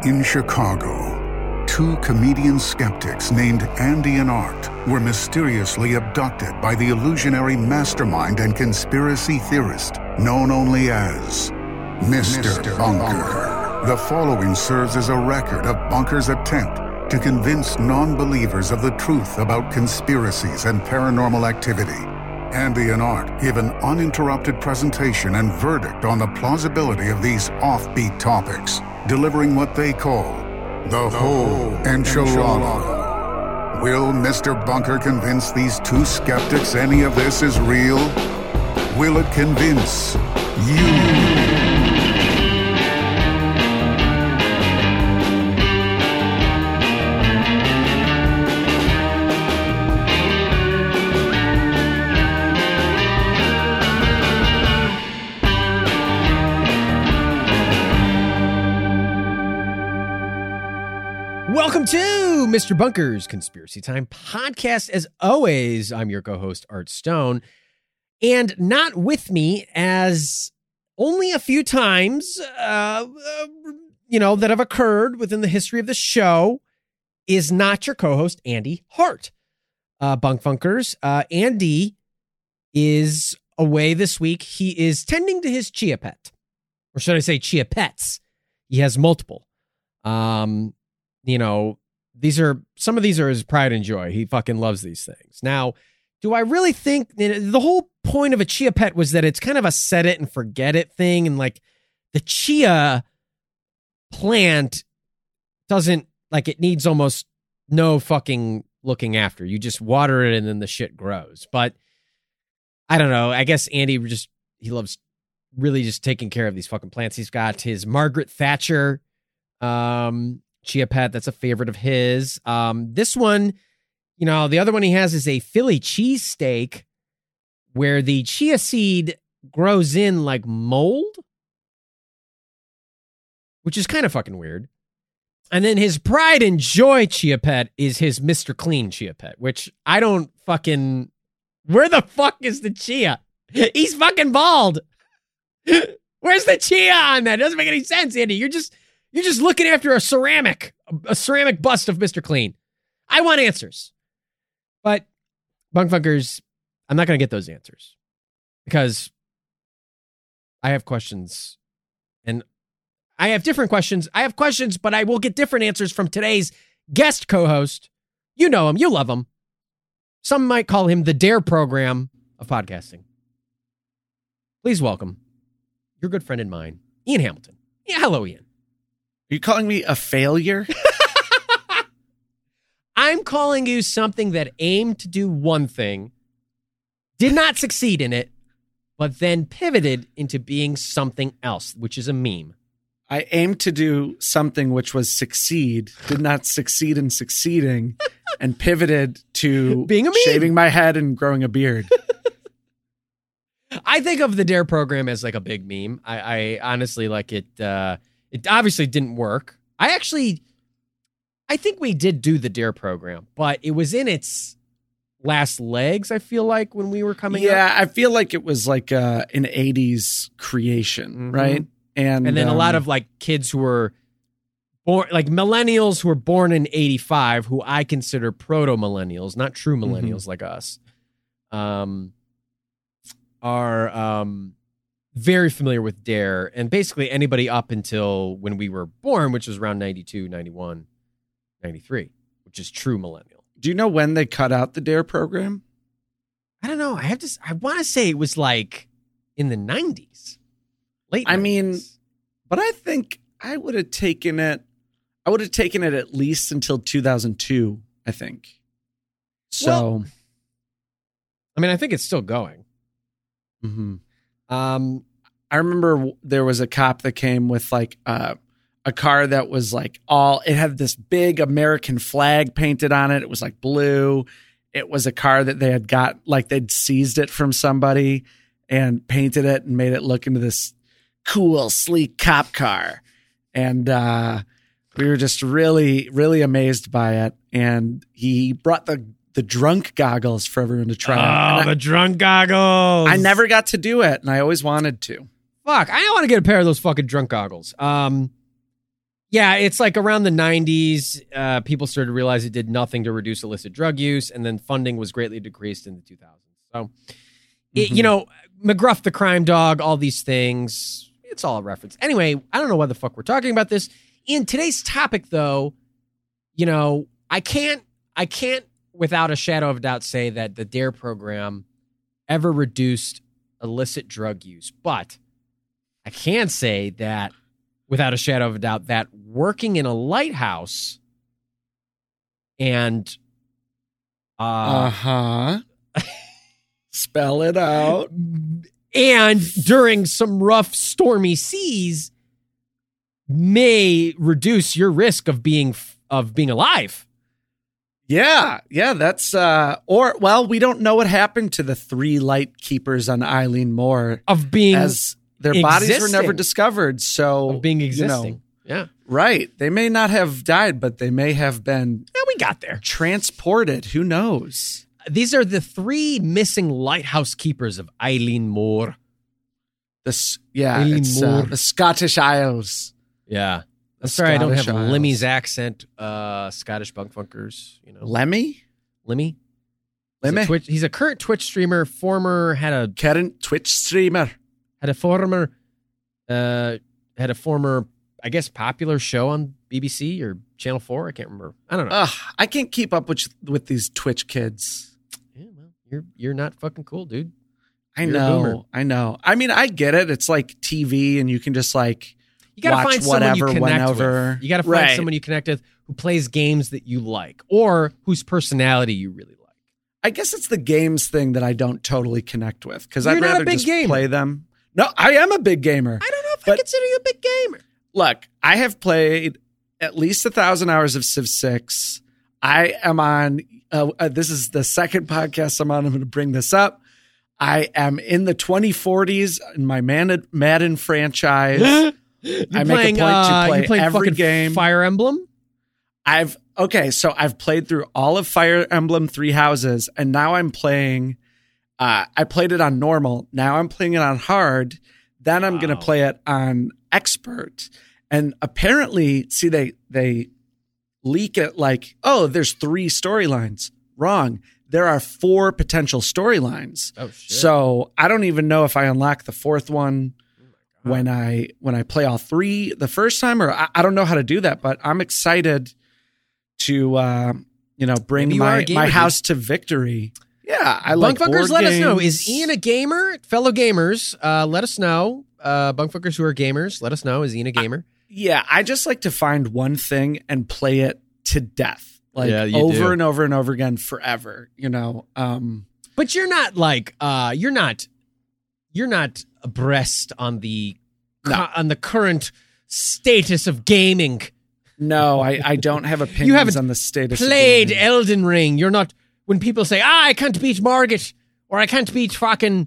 In Chicago, two comedian skeptics named Andy and Art were mysteriously abducted by the illusionary mastermind and conspiracy theorist known only as Mr. Bunker. The following serves as a record of Bunker's attempt to convince non-believers of the truth about conspiracies and paranormal activity. Andy and Art give an uninterrupted presentation and verdict on the plausibility of these offbeat topics, delivering what they call the whole enchilada. Will Mr. Bunker convince these two skeptics any of this is real? Will it convince you? Welcome to Mr. Bunker's Conspiracy Time podcast. As always, I'm your co-host, Art Stone. And not with me, as only a few times, that have occurred within the history of the show, is not your co-host, Andy Hart. Bunk Funkers. Andy is away this week. He is tending to his chia pet. Or should I say chia pets? He has multiple. Some of these are his pride and joy. He fucking loves these things. Now, do I really think the whole point of a chia pet was that it's kind of a set it and forget it thing? And like the chia plant doesn't, like, it needs almost no fucking looking after. You just water it and then the shit grows. But I don't know. I guess Andy he loves really just taking care of these fucking plants. He's got his Margaret Thatcher, chia pet. That's a favorite of his. This one, the other one he has is a Philly cheesesteak where the chia seed grows in like mold, which is kind of fucking weird. And then his pride and joy chia pet is his Mr. Clean chia pet, which I don't fucking... Where the fuck is the chia? He's fucking bald. Where's the chia on that? It doesn't make any sense, Andy. You're just looking after a ceramic bust of Mr. Clean. I want answers. But, Bunk Funkers, I'm not going to get those answers because I have questions. And I have different questions. I have questions, but I will get different answers from today's guest co-host. You know him. You love him. Some might call him the DARE program of podcasting. Please welcome your good friend and mine, Ian Hamilton. Yeah, hello, Ian. Are you calling me a failure? I'm calling you something that aimed to do one thing, did not succeed in it, but then pivoted into being something else, which is a meme. I aimed to do something which was succeed, did not succeed in succeeding, and pivoted to being a meme. Shaving my head and growing a beard. I think of the DARE program as like a big meme. I honestly like it. It obviously didn't work. I think we did do the DARE program, but it was in its last legs, I feel like, when we were coming up. Yeah, I feel like it was like an 80s creation, right? And then a lot of like kids who were born, like millennials who were born in 85, who I consider proto-millennials, not true millennials like us, are very familiar with DARE, and basically anybody up until when we were born, which was around 92, 91, 93, which is true millennial. Do you know when they cut out the DARE program? I don't know. I want to say it was like in the 90s. Late 90s. I mean, but I think I would have taken it at least until 2002, I think. So, well, I mean, I think it's still going. Mm-hmm. I remember there was a cop that came with like a car that was like it had this big American flag painted on it. It was like blue. It was a car that they had got, like they'd seized it from somebody and painted it and made it look into this cool, sleek cop car. And we were just really, really amazed by it. And he brought the drunk goggles for everyone to try. Oh, the drunk goggles. I never got to do it, and I always wanted to. Fuck, I want to get a pair of those fucking drunk goggles. Yeah, it's like around the 90s, people started to realize it did nothing to reduce illicit drug use, and then funding was greatly decreased in the 2000s. So, McGruff the crime dog, all these things, it's all a reference. Anyway, I don't know why the fuck we're talking about this. In today's topic, though, I can't without a shadow of a doubt say that the DARE program ever reduced illicit drug use, but I can say that without a shadow of a doubt that working in a lighthouse and spell it out, and during some rough stormy seas may reduce your risk of being alive. Yeah, that's we don't know what happened to the 3 light keepers on Eileen Moore of being as their bodies were never discovered. So of being existing. Yeah. Right. They may not have died, but they may have been we got there. Transported. Who knows? These are the 3 missing lighthouse keepers of Eileen Moore. It's the Scottish Isles. Yeah. I'm sorry I don't have Lemmy's accent. Scottish bunkfunkers, Lemmy? He's a current Twitch streamer, current Twitch streamer. Had a former, I guess, popular show on BBC or Channel 4. I can't remember. I don't know. I can't keep up with these Twitch kids. Yeah, well, you're not fucking cool, dude. I know. I mean, I get it. It's like TV, and you can just you gotta find someone you connect with. You gotta find Right. someone you connect with who plays games that you like or whose personality you really like. I guess it's the games thing that I don't totally connect with because You're I'd not a rather big just gamer. play them. No, I am a big gamer. I don't know if I consider you a big gamer. Look, I have played at least 1,000 hours of Civ 6. I am on, this is the second podcast I'm on. I'm going to bring this up. I am in the 2040s in my Madden franchise. I make a point to play every game. Fire Emblem? I've played through all of Fire Emblem 3 Houses, and now I'm playing, I played it on normal. Now I'm playing it on hard. Then I'm going to play it on expert. And apparently, see, they leak it like, there's 3 storylines. Wrong. There are 4 potential storylines. Oh, shit. So I don't even know if I unlock the 4th one when I play all 3 the first time, or I don't know how to do that, but I'm excited to bring my house to victory. Yeah, I like board Bunkfuckers, let games. us know. Is Ian a gamer? Fellow gamers, let us know. Bunkfuckers who are gamers, let us know. Is Ian a gamer? I just like to find one thing and play it to death, over and over and over again forever. But you're not you're not abreast on the current status of gaming. No, I don't have opinions You haven't on the status. played of gaming. Elden Ring. You're not. When people say, I can't beat Margit, or I can't beat fucking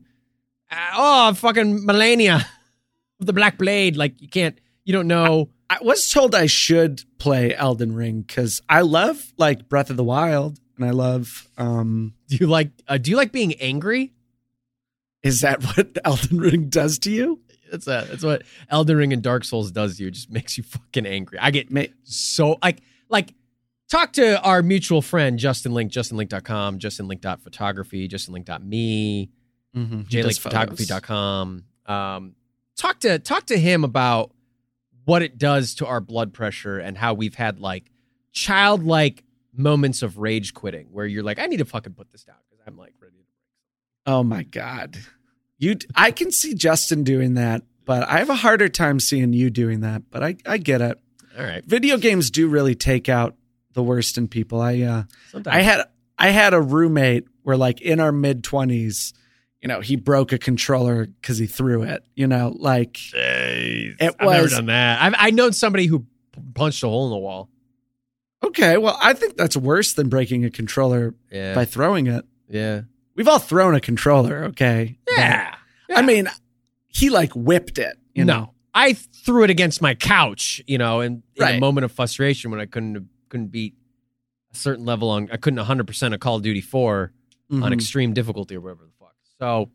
Melania of the Black Blade, you don't know. I was told I should play Elden Ring because I love Breath of the Wild, and I love. Do you like being angry? Is that what Elden Ring does to you? That's what Elden Ring and Dark Souls does to you. It just makes you fucking angry. I get so talk to our mutual friend Justin Link, justinlink.com, justinlink.photography, justinlink.me, jlinkphotography.com. Talk to him about what it does to our blood pressure and how we've had childlike moments of rage quitting where you're like, I need to fucking put this down because I'm ready to break. Oh my God. I can see Justin doing that, but I have a harder time seeing you doing that, but I get it. All right. Video games do really take out the worst in people. I had a roommate where in our mid-20s, he broke a controller because he threw it, Jeez, I've never done that. I known somebody who punched a hole in the wall. Okay, well, I think that's worse than breaking a controller by throwing it. Yeah. We've all thrown a controller, okay? Yeah. I mean, he whipped it, No. I threw it against my couch, in a moment of frustration when I couldn't beat a certain level I couldn't 100% of Call of Duty 4 on extreme difficulty or whatever the fuck. So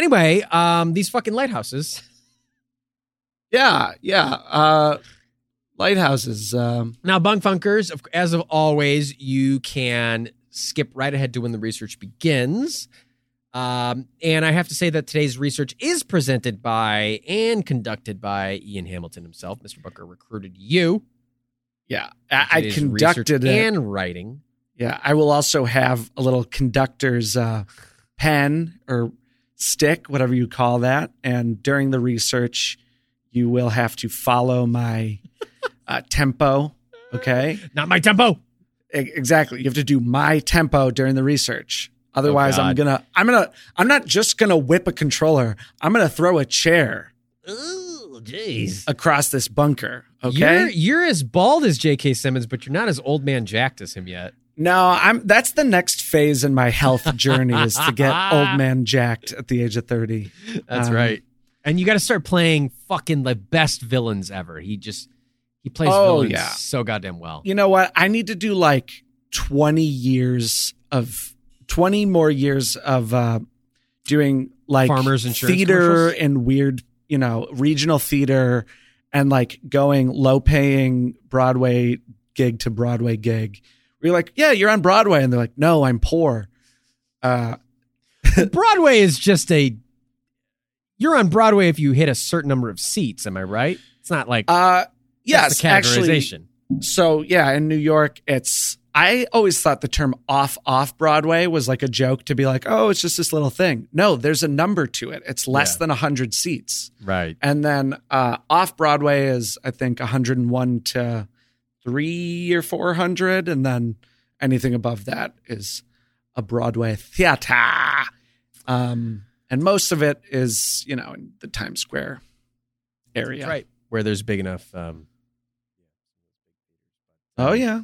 anyway, these fucking lighthouses. Yeah. lighthouses. Now, Bunk Funkers, as of always, you can skip right ahead to when the research begins. And I have to say that today's research is presented by and conducted by Ian Hamilton himself. Mr. Bunker recruited you. Yeah, I conducted it. And writing. Yeah, I will also have a little conductor's pen or stick, whatever you call that. And during the research, you will have to follow my tempo. Okay, not my tempo. Exactly. You have to do my tempo during the research. Otherwise, I'm not just gonna whip a controller. I'm gonna throw a chair. Ooh, jeez. Across this bunker. Okay. You're as bald as J.K. Simmons, but you're not as old man jacked as him yet. No, that's the next phase in my health journey is to get old man jacked at the age of 30. That's right. And you got to start playing fucking the best villains ever. He plays villains so goddamn well. You know what? I need to do like 20 more years of doing like Farmers Insurance theater and weird, regional theater and like going low paying Broadway gig to Broadway gig. Where you're like, yeah, you're on Broadway. And they're like, no, I'm poor. Broadway is just you're on Broadway if you hit a certain number of seats. Am I right? It's not like, yes, actually. So yeah, in New York, I always thought the term off Broadway was like a joke to be like, oh, it's just this little thing. No, there's a number to it. It's less than 100 seats. Right. And then off Broadway is, I think, 101 to 300 or 400. And then anything above that is a Broadway theater. And most of it is, in the Times Square area. That's right. Where there's big enough. Oh, yeah.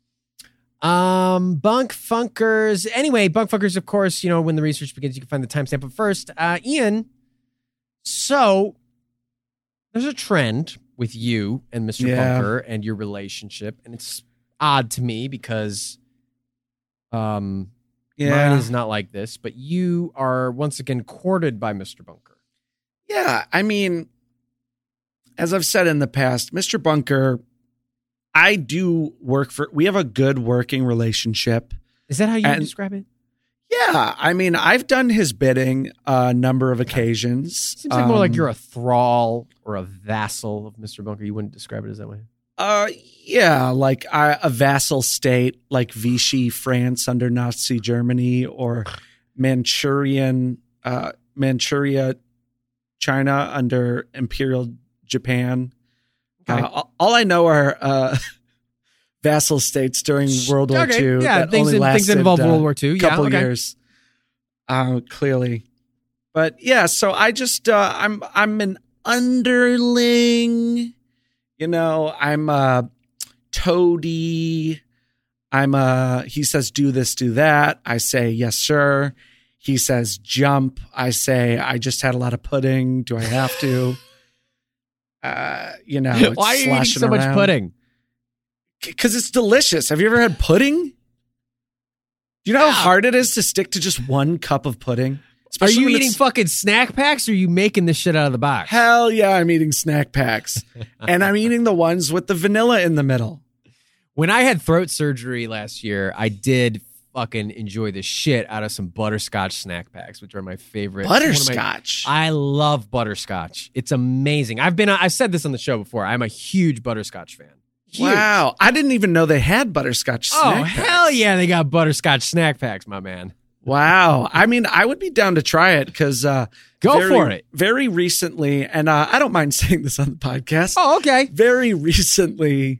Bunk Funkers. Anyway, Bunk Funkers, of course, when the research begins, you can find the timestamp. But first, Ian, so there's a trend with you and Mr. Bunker and your relationship. And it's odd to me because mine is not like this, but you are once again courted by Mr. Bunker. Yeah. I mean, as I've said in the past, Mr. Bunker, I do we have a good working relationship. Is that how you describe it? Yeah. I mean, I've done his bidding a number of occasions. Seems like more like you're a thrall or a vassal of Mr. Bunker. You wouldn't describe it as that way? Yeah, like a vassal state like Vichy France under Nazi Germany or Manchuria China under Imperial Japan. Okay. All I know are vassal states during World War II. Yeah, that only lasted, things involve World War II. Couple years, clearly. But yeah, so I just I'm an underling. I'm a toady. He says do this, do that. I say yes, sir. He says jump. I say I just had a lot of pudding. Do I have to? Why are you eating so much pudding? Because it's delicious. Have you ever had pudding? Do you know how hard it is to stick to just one cup of pudding? Especially are you eating fucking snack packs or are you making this shit out of the box? Hell yeah, I'm eating snack packs. And I'm eating the ones with the vanilla in the middle. When I had throat surgery last year, I did fucking enjoy the shit out of some butterscotch snack packs, which are my favorite. Butterscotch. I love butterscotch. It's amazing. I've said this on the show before. I'm a huge butterscotch fan. Huge. Wow. I didn't even know they had butterscotch snack packs. Hell yeah, they got butterscotch snack packs, my man. Wow. I mean, I would be down to try it because for it. Very recently, and I don't mind saying this on the podcast. Oh, okay. Very recently,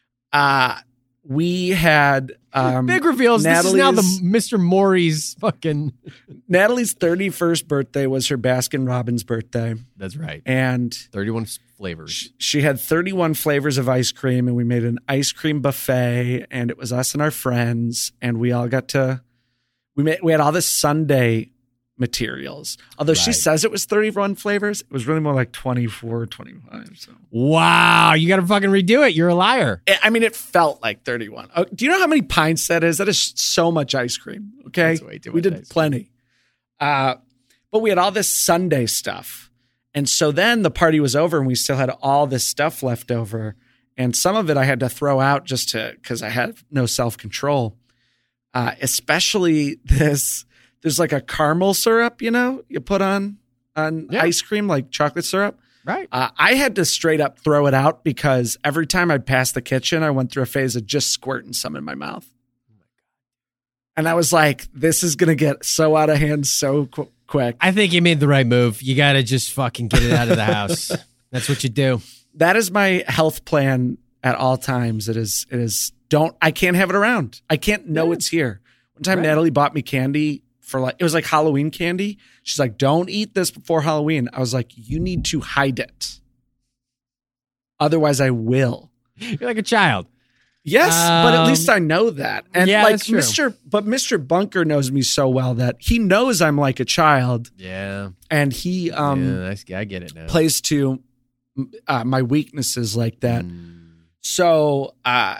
we had big reveals. This is now the Mr. Maury's fucking Natalie's 31st birthday was her Baskin Robbins birthday. That's right. And 31 flavors. She had 31 flavors of ice cream, and we made an ice cream buffet, and it was us and our friends, and we all got to we had all this sundae materials. Although she says it was 31 flavors, it was really more like 24, 25. So. Wow, you got to fucking redo it. You're a liar. I mean, it felt like 31. Do you know how many pints that is? That is so much ice cream. Okay, we did plenty. But we had all this sundae stuff, and so then the party was over, and we still had all this stuff left over. and some of it I had to throw out just because I had no self-control. Especially there's like a caramel syrup, you put on ice cream, like chocolate syrup. Right. I had to straight up throw it out because every time I'd pass the kitchen, I went through a phase of just squirting some in my mouth. And I was like, this is going to get so out of hand so quick. I think you made the right move. You got to just fucking get it out of the house. That's what you do. That is my health plan at all times. It is I can't have it around. I can't know it's here. One time Natalie bought me candy it was like Halloween candy. She's like, don't eat this before Halloween. I was like, you need to hide it. Otherwise I will. You're like a child. Yes, but at least I know that. And that's true. Mr. Bunker knows me so well that he knows I'm like a child. Yeah. And he I get it now. plays to my weaknesses like that. So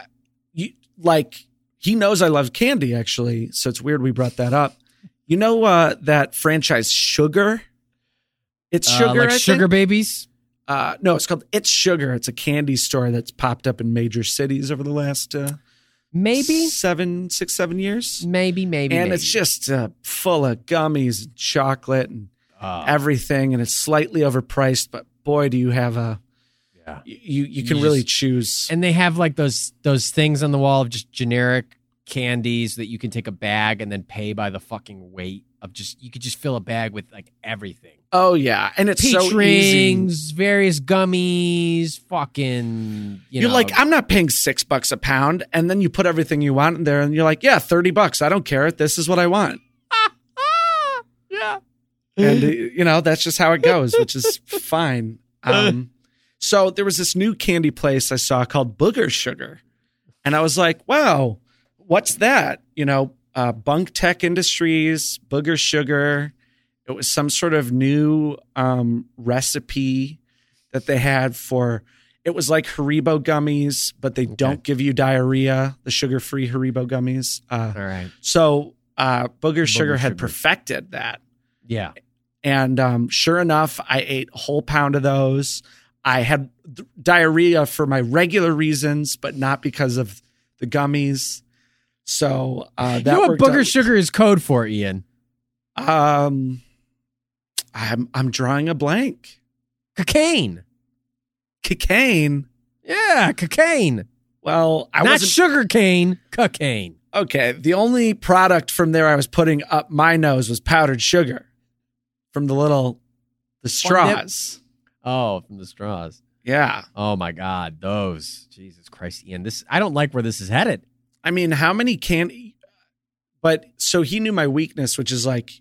he knows I love candy actually. So it's weird we brought that up. You know that franchise Sugar? It's Sugar, like I Sugar think? Babies? No, it's called It's Sugar. It's a candy store that's popped up in major cities over the last maybe 6, 7 years. Maybe. And it's just full of gummies and chocolate and everything, and it's slightly overpriced. But boy, do you have you can really choose. And they have like those things on the wall of just generic candies that you can take a bag and then pay by the fucking weight of you could just fill a bag with like everything. Oh yeah, and it's Peach so rings, easy. Various gummies, fucking. You're like, I'm not paying $6 a pound, and then you put everything you want in there, and you're like, yeah, $30. I don't care. This is what I want. Yeah, and that's just how it goes, which is fine. So there was this new candy place I saw called Booger Sugar, and I was like, wow, what's that? Bunk Tech Industries, Booger Sugar. It was some sort of new recipe that they had it was like Haribo gummies, but they don't give you diarrhea, the sugar-free Haribo gummies. All right. So Booger Sugar had perfected that. Yeah. And sure enough, I ate a whole pound of those. I had diarrhea for my regular reasons, but not because of the gummies. So that you know what Booger out. Sugar is code for, Ian? I'm drawing a blank. Cocaine. Cocaine? Yeah, cocaine. Well, not sugar cane, cocaine. Okay, the only product from there I was putting up my nose was powdered sugar from the straws. Oh, from the straws. Yeah. Oh my God, those. Jesus Christ, Ian. I don't like where this is headed. I mean, how many candy? But so he knew my weakness, which is like,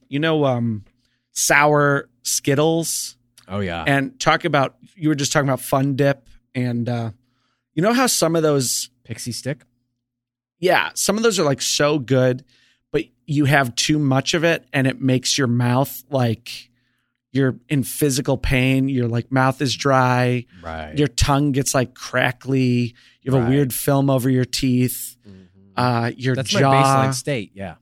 sour Skittles. Oh yeah. And you were just talking about Fun Dip, and you know how some of those Pixie Stick? Yeah, some of those are like so good, but you have too much of it and it makes your mouth like you're in physical pain. Your like mouth is dry. Right. Your tongue gets like crackly. You have a weird film over your teeth. Mm-hmm. Your That's jaw. my baseline state. Yeah.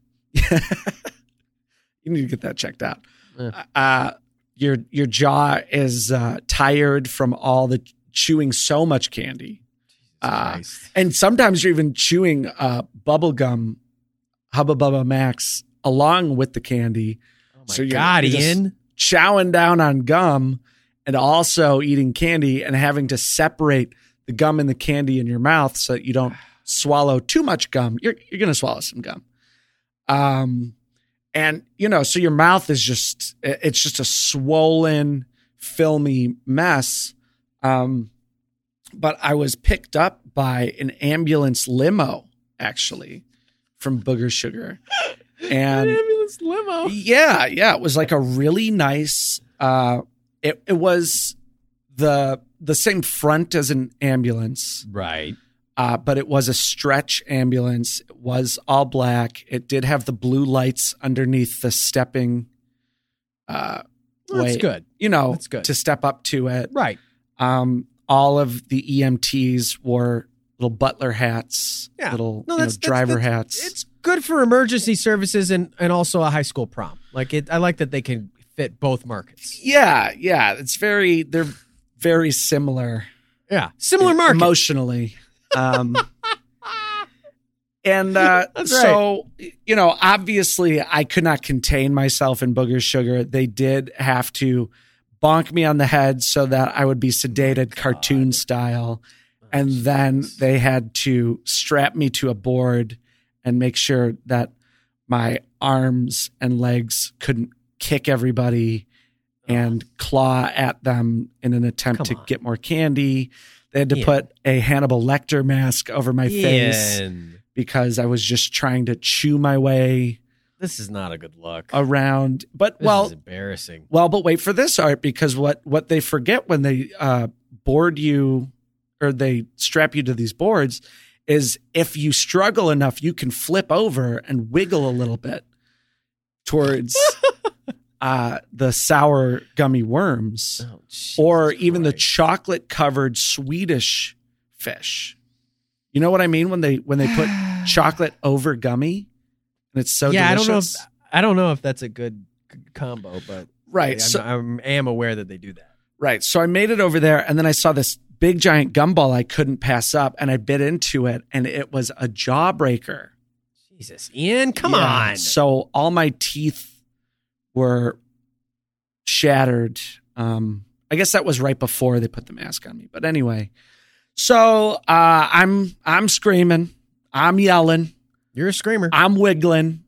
You need to get that checked out. Your jaw is tired from all the chewing so much candy. And sometimes you're even chewing bubble gum, Hubba Bubba Max, along with the candy. Oh my God, Ian. Chowing down on gum and also eating candy and having to separate the gum and the candy in your mouth so that you don't swallow too much gum. You're going to swallow some gum. And, so your mouth is just a swollen, filmy mess. But I was picked up by an ambulance limo, actually, from Booger Sugar. And an ambulance limo? Yeah. It was like a really nice, it was the same front as an ambulance. Right. But it was a stretch ambulance. It was all black. It did have the blue lights underneath the stepping That's way. good. That's good. To step up to it. Right. All of the EMTs wore little butler hats, driver hats. It's good for emergency services and also a high school prom. I like that they can fit both markets. Yeah. They're very similar. Yeah. Similar market. Emotionally. And That's so, you know, obviously I could not contain myself in Booger Sugar. They did have to bonk me on the head so that I would be sedated cartoon style. And then they had to strap me to a board and make sure that my arms and legs couldn't kick everybody and claw at them in an attempt to get more candy. They had to put a Hannibal Lecter mask over my face because I was just trying to chew my way. This is not a good look. Around. But This is embarrassing. Well, but wait for this, Art, because what they forget when they board you or they strap you to these boards is if you struggle enough, you can flip over and wiggle a little bit towards the sour gummy worms, or even the chocolate covered Swedish fish. You know what I mean when they put chocolate over gummy, and it's so delicious. I don't know if that's a good combo, but right. I am aware that they do that. Right. So I made it over there, and then I saw this big giant gumball I couldn't pass up, and I bit into it, and it was a jawbreaker. Jesus, Ian, come on. So all my teeth were shattered. I guess that was right before they put the mask on me. But anyway, so I'm screaming, I'm yelling. You're a screamer. I'm wiggling.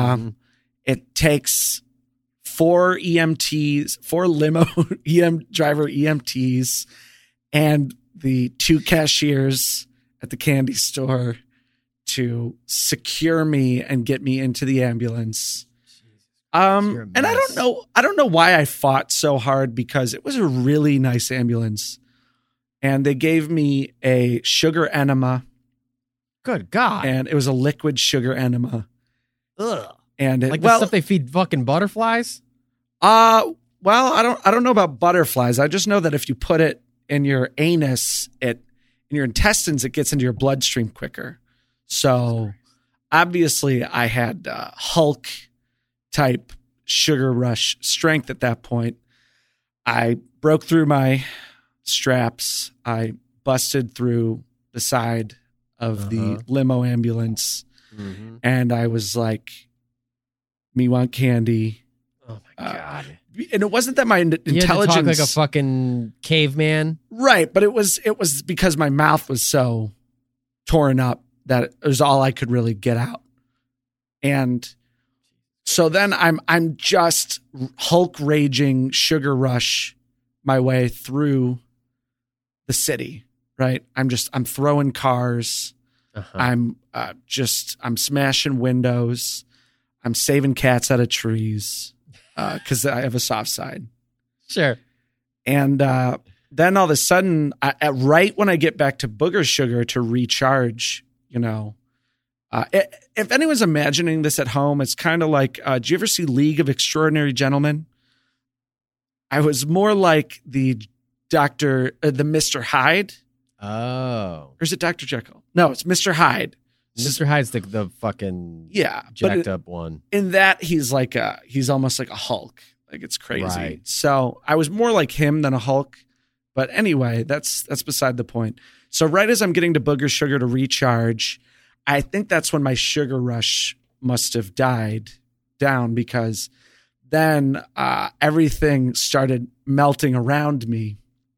It takes 4 EMTs, 4 limo driver EMTs, and the 2 cashiers at the candy store to secure me and get me into the ambulance. And I don't know why I fought so hard, because it was a really nice ambulance, and they gave me a sugar enema. Good God. And it was a liquid sugar enema. Ugh. And like the stuff they feed fucking butterflies? Well, I don't know about butterflies. I just know that if you put it in your anus, in your intestines, it gets into your bloodstream quicker. So obviously I had Hulk type sugar rush strength at that point. I broke through my straps. I busted through the side of the limo ambulance. And I was like, me want candy. Oh my God. And it wasn't that my intelligence. You had to talk like a fucking caveman. Right. But it was because my mouth was so torn up that it was all I could really get out. And so then I'm just Hulk raging sugar rush my way through the city, right? I'm throwing cars. I'm smashing windows. I'm saving cats out of trees because I have a soft side. Sure. And then all of a sudden, right when I get back to Booger Sugar to recharge, you know, if anyone's imagining this at home, it's kind of like, do you ever see League of Extraordinary Gentlemen? I was more like the Mr. Hyde. Oh. Or is it Dr. Jekyll? No, it's Mr. Hyde. Mr. Hyde's the fucking jacked up one. In that, he's almost like a Hulk. Like, it's crazy. Right. So I was more like him than a Hulk. But anyway, that's beside the point. So right as I'm getting to Booger Sugar to recharge, I think that's when my sugar rush must have died down, because then everything started melting around me,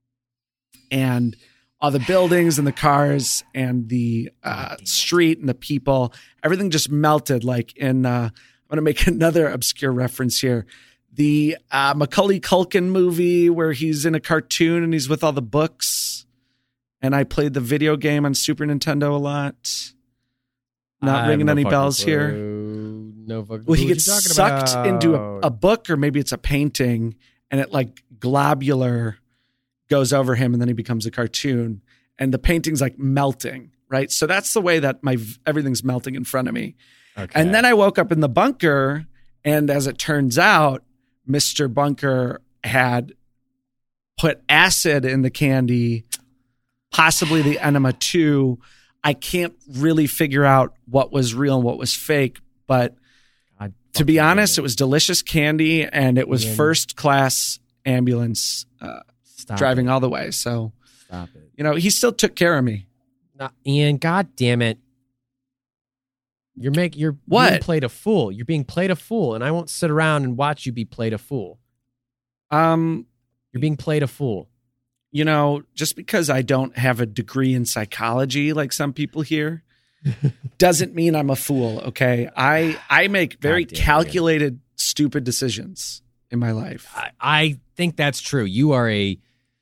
and all the buildings and the cars and the street and the people, everything just melted. Like in, I'm going to make another obscure reference here. The Macaulay Culkin movie where he's in a cartoon and he's with all the books. And I played the video game on Super Nintendo a lot. Not ringing any bells here. No fucking. Well, he gets sucked into a book, or maybe it's a painting, and it like globular goes over him, and then he becomes a cartoon, and the painting's like melting, right? So that's the way that everything's melting in front of me. Okay. And then I woke up in the bunker, and as it turns out, Mr. Bunker had put acid in the candy, possibly the enema too. I can't really figure out what was real and what was fake, but to be honest, it was delicious candy, and it was first class ambulance driving all the way. So Stop it. You know, he still took care of me. No, Ian, God damn it. You're being played a fool. You're being played a fool, and I won't sit around and watch you be played a fool. You're being played a fool. You know, just because I don't have a degree in psychology like some people here doesn't mean I'm a fool, okay? I make very calculated, stupid decisions in my life. I think that's true. You are a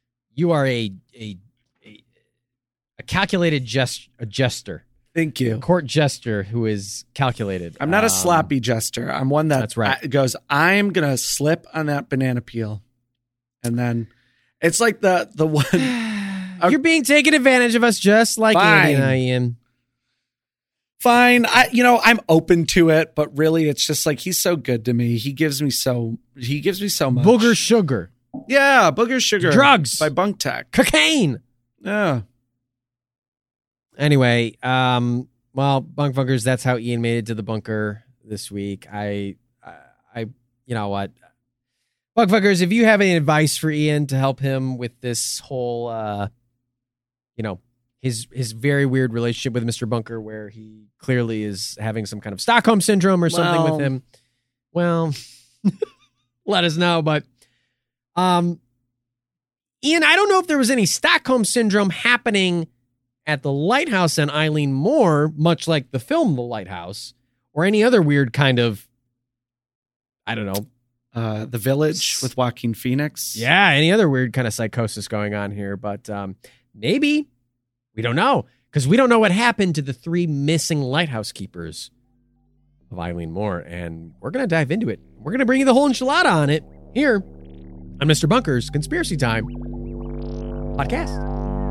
calculated jester. Thank you. A court jester who is calculated. I'm not a sloppy jester. I'm one that's right. Goes, I'm going to slip on that banana peel. And then it's like the one. You're being taken advantage of us just like Andy and I, Ian. Fine. I'm open to it, but really it's just like, he's so good to me. He gives me so much. Booger sugar. Yeah. Booger sugar. Drugs. By Bunk Tech. Cocaine. Yeah. Anyway, well, Bunk Funkers, that's how Ian made it to the bunker this week. I you know what? Bunk Funkers, if you have any advice for Ian to help him with this whole, his very weird relationship with Mr. Bunker, where he clearly is having some kind of Stockholm syndrome or something with him, well, let us know. But, Ian, I don't know if there was any Stockholm syndrome happening at the Lighthouse and Eileen Moore, much like the film The Lighthouse, or any other weird kind of, I don't know. The Village with Joaquin Phoenix. Yeah, any other weird kind of psychosis going on here. But maybe, we don't know, because we don't know what happened to the 3 missing lighthouse keepers of Eileen Moore. And we're going to dive into it. We're going to bring you the whole enchilada on it here on Mr. Bunker's Conspiracy Time podcast.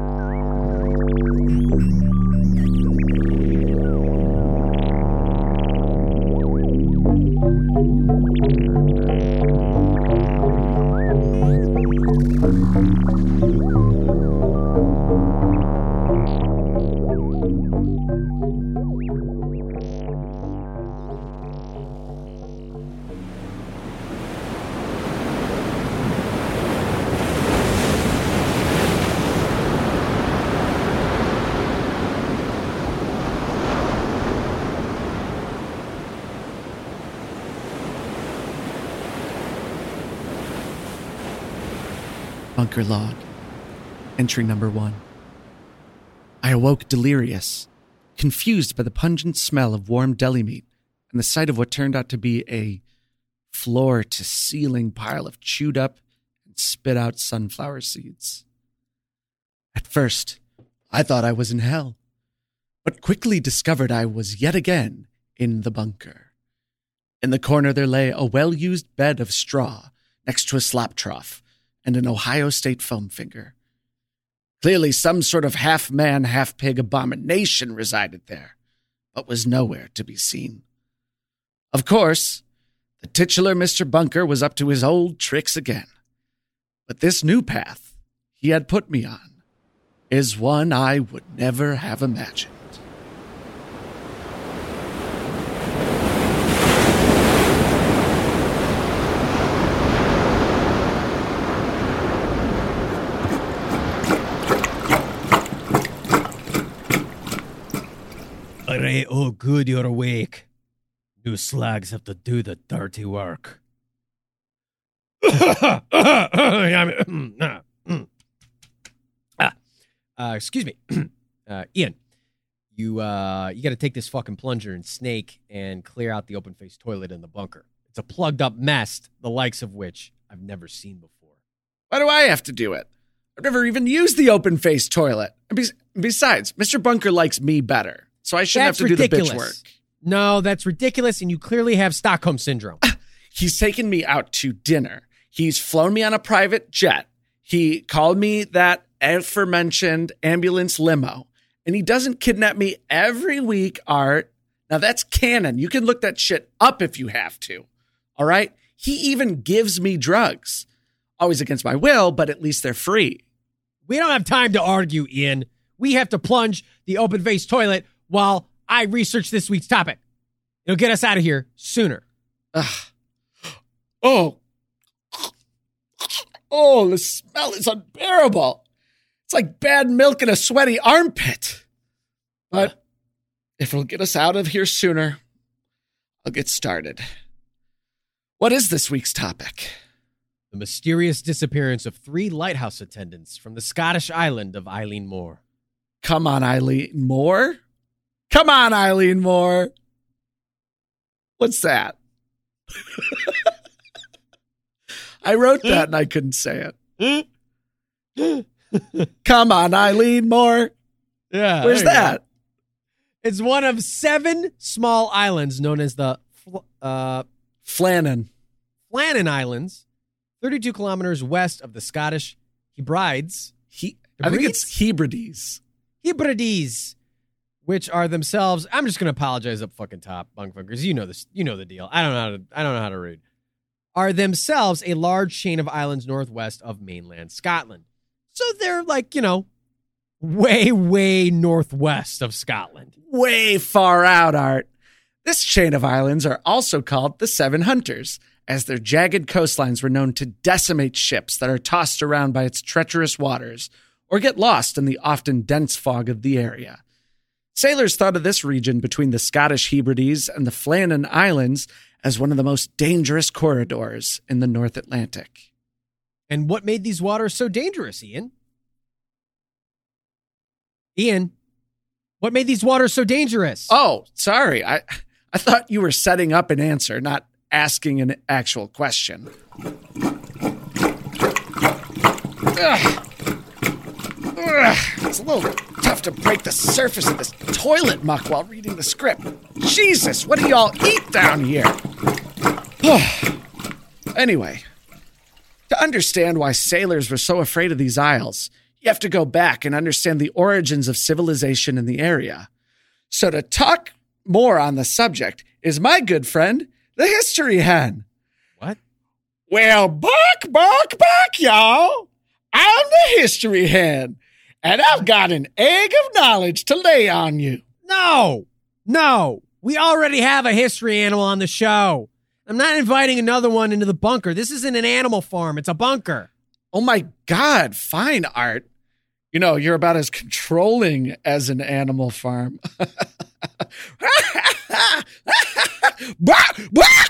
Bunker log. Entry number 1. I awoke delirious, confused by the pungent smell of warm deli meat and the sight of what turned out to be a floor-to-ceiling pile of chewed up and spit out sunflower seeds. At first, I thought I was in hell, but quickly discovered I was yet again in the bunker. In the corner there lay a well-used bed of straw next to a slop trough and an Ohio State foam finger. Clearly some sort of half-man, half-pig abomination resided there, but was nowhere to be seen. Of course, the titular Mr. Bunker was up to his old tricks again. But this new path he had put me on is one I would never have imagined. Alright, oh good, you're awake. You slugs have to do the dirty work. Excuse me. Ian, you got to take this fucking plunger and snake and clear out the open-faced toilet in the bunker. It's a plugged-up mess, the likes of which I've never seen before. Why do I have to do it? I've never even used the open-faced toilet. And besides, Mr. Bunker likes me better, so I shouldn't have to do the bitch work. No, that's ridiculous, and you clearly have Stockholm Syndrome. He's taken me out to dinner. He's flown me on a private jet. He called me that aforementioned ambulance limo. And he doesn't kidnap me every week, Art. Now, that's canon. You can look that shit up if you have to. All right? He even gives me drugs. Always against my will, but at least they're free. We don't have time to argue, Ian. We have to plunge the open-faced toilet while I research this week's topic. It'll get us out of here sooner. Oh, the smell is unbearable. It's like bad milk in a sweaty armpit. But if it'll get us out of here sooner, I'll get started. What is this week's topic? The mysterious disappearance of 3 lighthouse attendants from the Scottish island of Eilean Mor. Come on, Eilean Mor. Come on, Eilean Mor. What's that? I wrote that and I couldn't say it. Come on, Eilean Mor. Yeah. Where's that? It's one of 7 small islands known as the Flannan Islands, 32 kilometers west of the Scottish Hebrides. I think it's Hebrides. Hebrides, which are themselves, I'm just going to apologize up fucking top, bunkfuckers. You know this. You know the deal. I don't know how to read. Are themselves a large chain of islands northwest of mainland Scotland. So they're like, way, way northwest of Scotland. Way far out, Art. This chain of islands are also called the Seven Hunters, as their jagged coastlines were known to decimate ships that are tossed around by its treacherous waters or get lost in the often dense fog of the area. Sailors thought of this region between the Scottish Hebrides and the Flannan Islands as one of the most dangerous corridors in the North Atlantic. And what made these waters so dangerous, Ian? Ian, what made these waters so dangerous? Oh, sorry. I thought you were setting up an answer, not asking an actual question. It's a little tough to break the surface of this toilet muck while reading the script. Jesus, what do y'all eat down here? Anyway, to understand why sailors were so afraid of these isles, you have to go back and understand the origins of civilization in the area. So to talk more on the subject is my good friend, the History Hen. What? Well, bark, y'all. I'm the History Hen, and I've got an egg of knowledge to lay on you. No. We already have a history animal on the show. I'm not inviting another one into the bunker. This isn't an animal farm. It's a bunker. Oh, my God. Fine, Art. You're about as controlling as an animal farm. Bark!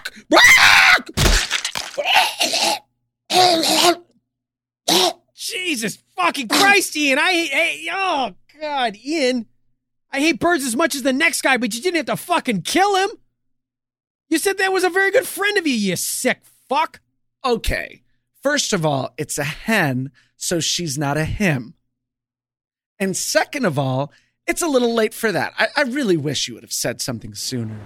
Jesus fucking Christ, Ian. Oh, God, Ian. I hate birds as much as the next guy, but you didn't have to fucking kill him. You said that was a very good friend of you sick fuck. Okay. First of all, it's a hen, so she's not a him. And second of all, it's a little late for that. I really wish you would have said something sooner.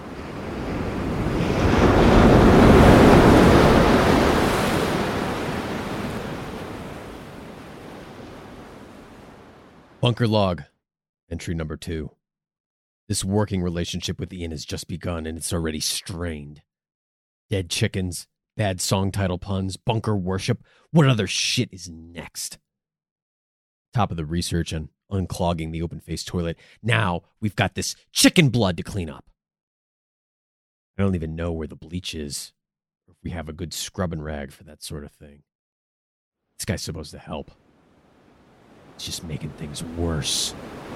Bunker log, entry number 2. This working relationship with Ian has just begun and it's already strained. Dead chickens, bad song title puns, bunker worship. What other shit is next? Top of the research on unclogging the open-faced toilet. Now we've got this chicken blood to clean up. I don't even know where the bleach is, or if we have a good scrubbing rag for that sort of thing. This guy's supposed to help. It's just making things worse.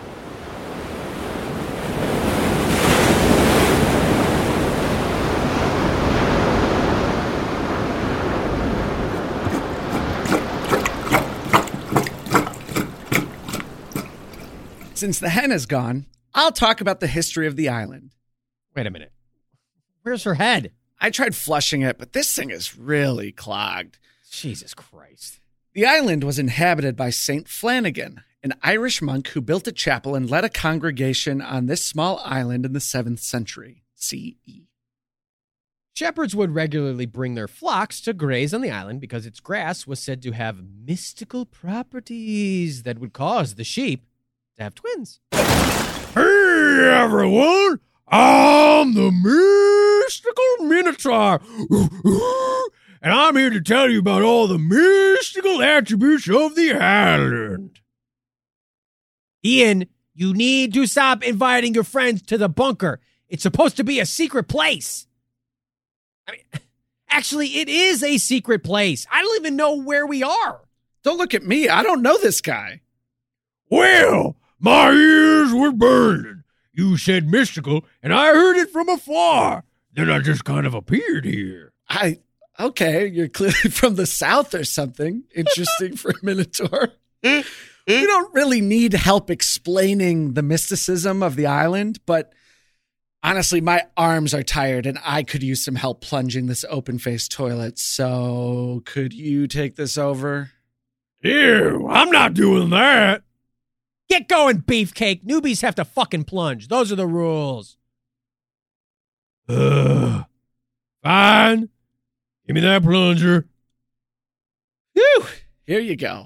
Since the hen is gone, I'll talk about the history of the island. Wait a minute. Where's her head? I tried flushing it, but this thing is really clogged. Jesus Christ. The island was inhabited by Saint Flanagan, an Irish monk who built a chapel and led a congregation on this small island in the 7th century CE. Shepherds would regularly bring their flocks to graze on the island because its grass was said to have mystical properties that would cause the sheep to have twins. Hey, everyone! I'm the mystical Minotaur, and I'm here to tell you about all the mystical attributes of the island. Ian, you need to stop inviting your friends to the bunker. It's supposed to be a secret place. Actually, it is a secret place. I don't even know where we are. Don't look at me. I don't know this guy. Well, my ears were burning. You said mystical, and I heard it from afar. Then I just kind of appeared here. Okay, you're clearly from the South or something. Interesting for a Minotaur. We don't really need help explaining the mysticism of the island, but honestly, my arms are tired and I could use some help plunging this open-faced toilet. So could you take this over? Ew, I'm not doing that. Get going, Beefcake. Newbies have to fucking plunge. Those are the rules. Fine. Give me that plunger. Whew, here you go.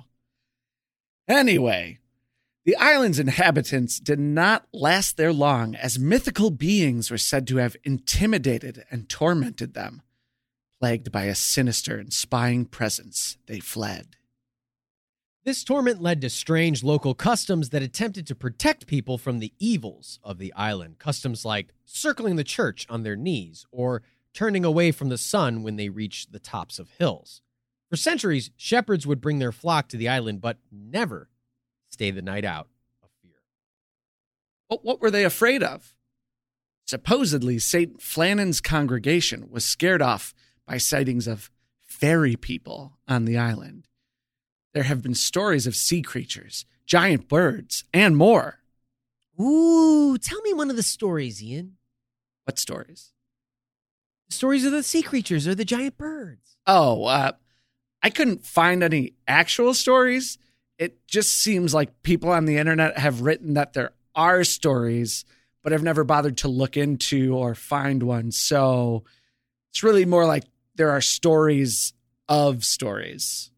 Anyway, the island's inhabitants did not last there long, as mythical beings were said to have intimidated and tormented them. Plagued by a sinister and spying presence, they fled. This torment led to strange local customs that attempted to protect people from the evils of the island. Customs like circling the church on their knees or turning away from the sun when they reached the tops of hills. For centuries, shepherds would bring their flock to the island, but never stay the night out of fear. But what were they afraid of? Supposedly, St. Flannan's congregation was scared off by sightings of fairy people on the island. There have been stories of sea creatures, giant birds, and more. Ooh, tell me one of the stories, Ian. What stories? The stories of the sea creatures or the giant birds. Oh, I couldn't find any actual stories. It just seems like people on the internet have written that there are stories, but have never bothered to look into or find one. So it's really more like there are stories of stories.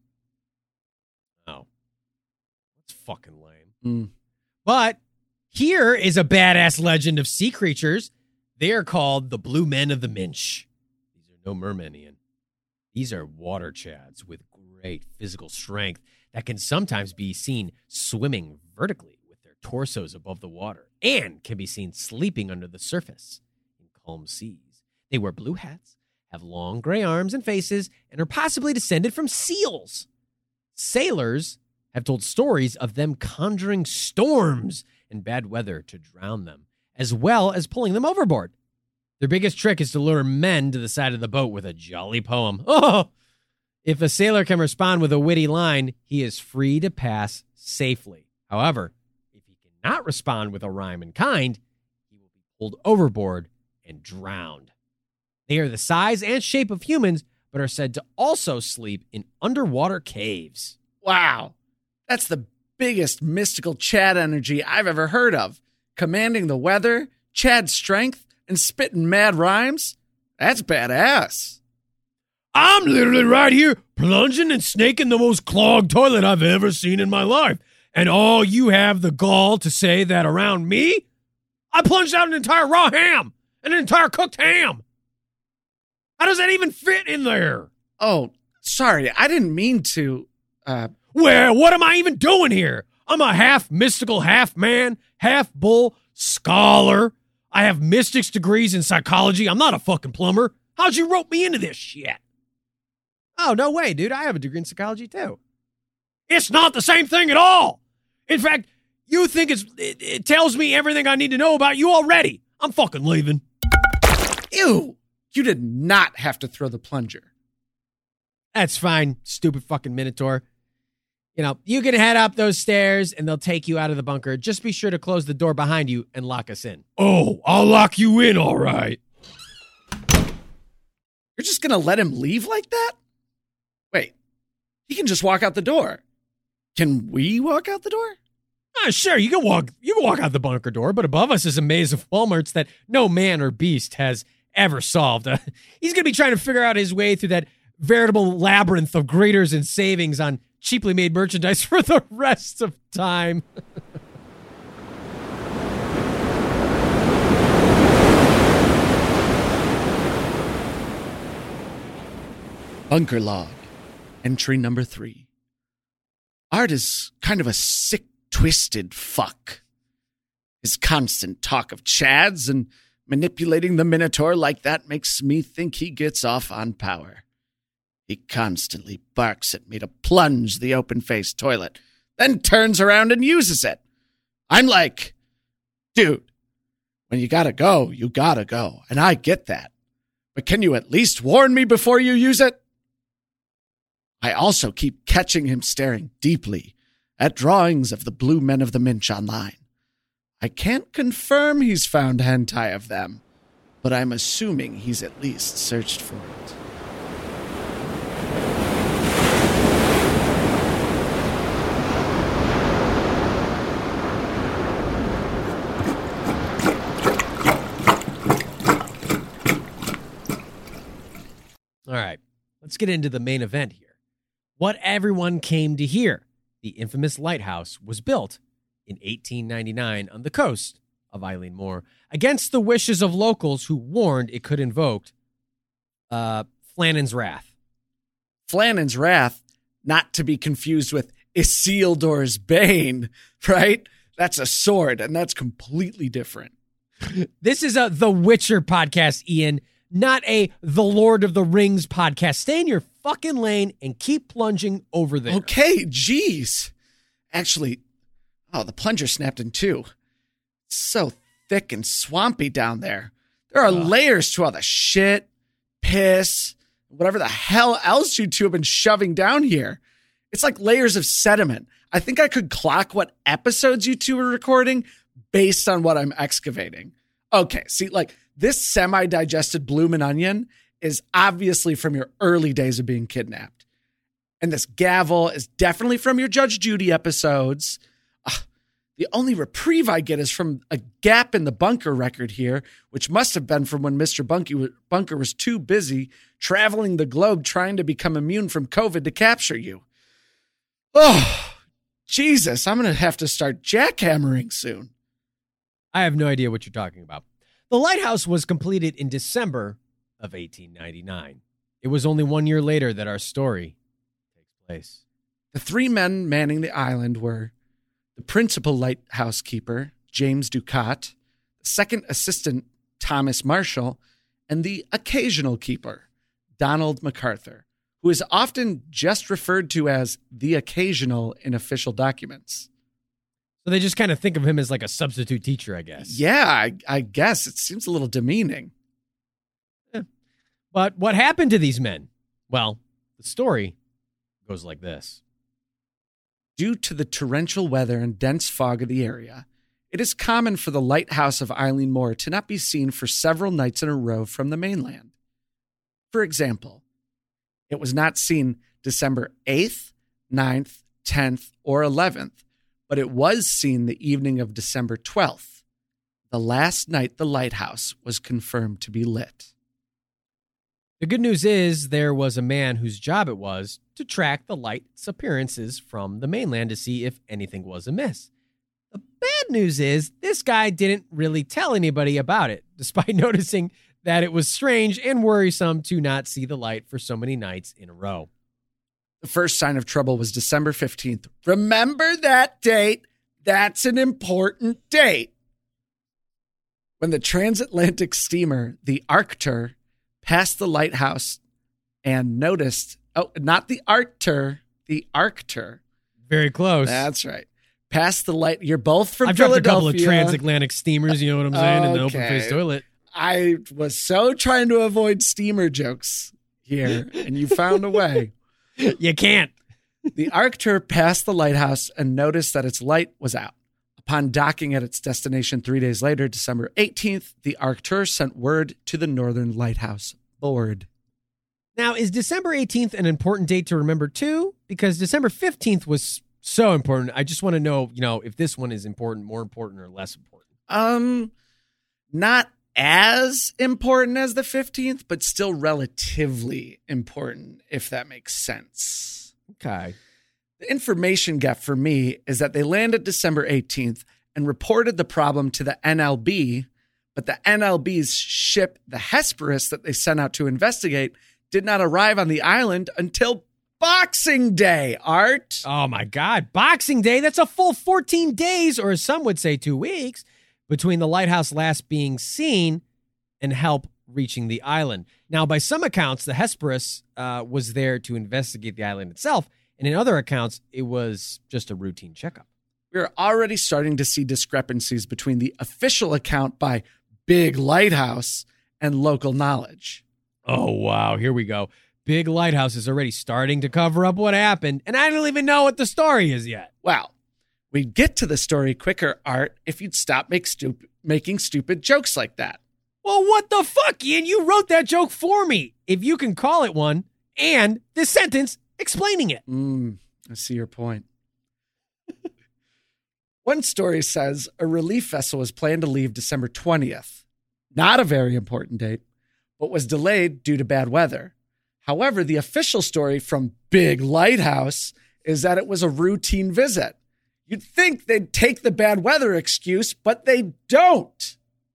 Oh, that's fucking lame. But here is a badass legend of sea creatures. They are called the Blue Men of the Minch. These are no mermen, Ian. These are water chads with great physical strength that can sometimes be seen swimming vertically with their torsos above the water and can be seen sleeping under the surface in calm seas. They wear blue hats, have long gray arms and faces, and are possibly descended from seals. Sailors have told stories of them conjuring storms and bad weather to drown them, as well as pulling them overboard. Their biggest trick is to lure men to the side of the boat with a jolly poem. Oh! If a sailor can respond with a witty line, he is free to pass safely. However, if he cannot respond with a rhyme in kind, he will be pulled overboard and drowned. They are the size and shape of humans, but are said to also sleep in underwater caves. Wow. That's the biggest mystical Chad energy I've ever heard of. Commanding the weather, Chad strength, and spitting mad rhymes? That's badass. I'm literally right here plunging and snaking the most clogged toilet I've ever seen in my life. And all you have the gall to say that around me? I plunged out an entire raw ham and an entire cooked ham. How does that even fit in there? Oh, sorry. I didn't mean to. Well, what am I even doing here? I'm a half mystical, half man, half bull scholar. I have mystics degrees in psychology. I'm not a fucking plumber. How'd you rope me into this shit? Oh, no way, dude. I have a degree in psychology, too. It's not the same thing at all. In fact, you think it tells me everything I need to know about you already. I'm fucking leaving. Ew. You did not have to throw the plunger. That's fine, stupid fucking Minotaur. You know, you can head up those stairs and they'll take you out of the bunker. Just be sure to close the door behind you and lock us in. Oh, I'll lock you in, all right. You're just going to let him leave like that? Wait, he can just walk out the door. Can we walk out the door? Sure, you can walk out the bunker door, but above us is a maze of Walmarts that no man or beast has ever solved. He's going to be trying to figure out his way through that veritable labyrinth of greeters and savings on cheaply made merchandise for the rest of time. Bunker log, entry number 3. Art is kind of a sick, twisted fuck. His constant talk of chads and manipulating the Minotaur like that makes me think he gets off on power. He constantly barks at me to plunge the open-faced toilet, then turns around and uses it. I'm like, dude, when you gotta go, you gotta go. And I get that. But can you at least warn me before you use it? I also keep catching him staring deeply at drawings of the blue men of the Minch online. I can't confirm he's found hentai of them, but I'm assuming he's at least searched for it. All right, let's get into the main event here. What everyone came to hear. The infamous lighthouse was built in 1899 on the coast of Eilean Mor against the wishes of locals who warned it could invoke Flannan's Wrath. Flannan's Wrath, not to be confused with Isildur's Bane, right? That's a sword, and that's completely different. This is a The Witcher podcast, Ian, not a The Lord of the Rings podcast. Stay in your fucking lane and keep plunging over there. Okay, geez. Actually, the plunger snapped in two. It's so thick and swampy down there. There are layers to all the shit, piss, whatever the hell else you two have been shoving down here. It's like layers of sediment. I think I could clock what episodes you two are recording based on what I'm excavating. Okay, see, like this semi-digested bloomin' onion is obviously from your early days of being kidnapped. And this gavel is definitely from your Judge Judy episodes. The only reprieve I get is from a gap in the bunker record here, which must have been from when Mr. Bunker was too busy traveling the globe trying to become immune from COVID to capture you. Oh, Jesus, I'm going to have to start jackhammering soon. I have no idea what you're talking about. The lighthouse was completed in December of 1899. It was only 1 year later that our story takes place. The three men manning the island were the principal lighthouse keeper, James Ducat, the second assistant, Thomas Marshall, and the occasional keeper, Donald MacArthur, who is often just referred to as the occasional in official documents. So they just kind of think of him as like a substitute teacher, I guess. Yeah, I guess. It seems a little demeaning. Yeah. But what happened to these men? Well, the story goes like this. Due to the torrential weather and dense fog of the area, it is common for the lighthouse of Eilean Mor to not be seen for several nights in a row from the mainland. For example, it was not seen December 8th, 9th, 10th, or 11th, but it was seen the evening of December 12th, the last night the lighthouse was confirmed to be lit. The good news is there was a man whose job it was to track the light's appearances from the mainland to see if anything was amiss. The bad news is this guy didn't really tell anybody about it, despite noticing that it was strange and worrisome to not see the light for so many nights in a row. The first sign of trouble was December 15th. Remember that date? That's an important date. When the transatlantic steamer, the Arctur, passed the lighthouse and noticed, not the Arctur, the Arctur. Very close. That's right. Past the light. You're both from I've Philadelphia. dropped a couple of transatlantic steamers, you know what I'm saying, in the open-faced toilet. I was so trying to avoid steamer jokes here, and you found a way. You can't. The Arctur passed the lighthouse and noticed that its light was out. Upon docking at its destination 3 days later, December 18th, the Arctur sent word to the Northern Lighthouse Board. Now, is December 18th an important date to remember too? Because December 15th was so important. I just want to know, if this one is important, more important, or less important. Not as important as the 15th, but still relatively important, if that makes sense. Okay. The information gap for me is that they landed December 18th and reported the problem to the NLB, but the NLB's ship, the Hesperus, that they sent out to investigate, did not arrive on the island until Boxing Day, Art. Oh, my God. Boxing Day? That's a full 14 days, or as some would say 2 weeks, between the lighthouse last being seen and help reaching the island. Now, by some accounts, the Hesperus was there to investigate the island itself And in other accounts, it was just a routine checkup. We're already starting to see discrepancies between the official account by Big Lighthouse and local knowledge. Oh, wow. Here we go. Big Lighthouse is already starting to cover up what happened, and I don't even know what the story is yet. Well, we'd get to the story quicker, Art, if you'd stop making stupid jokes like that. Well, what the fuck, Ian? You wrote that joke for me, if you can call it one, and this sentence explaining it. I see your point. One story says a relief vessel was planned to leave December 20th. Not a very important date, but was delayed due to bad weather. However, the official story from Big Lighthouse is that it was a routine visit. You'd think they'd take the bad weather excuse, but they don't.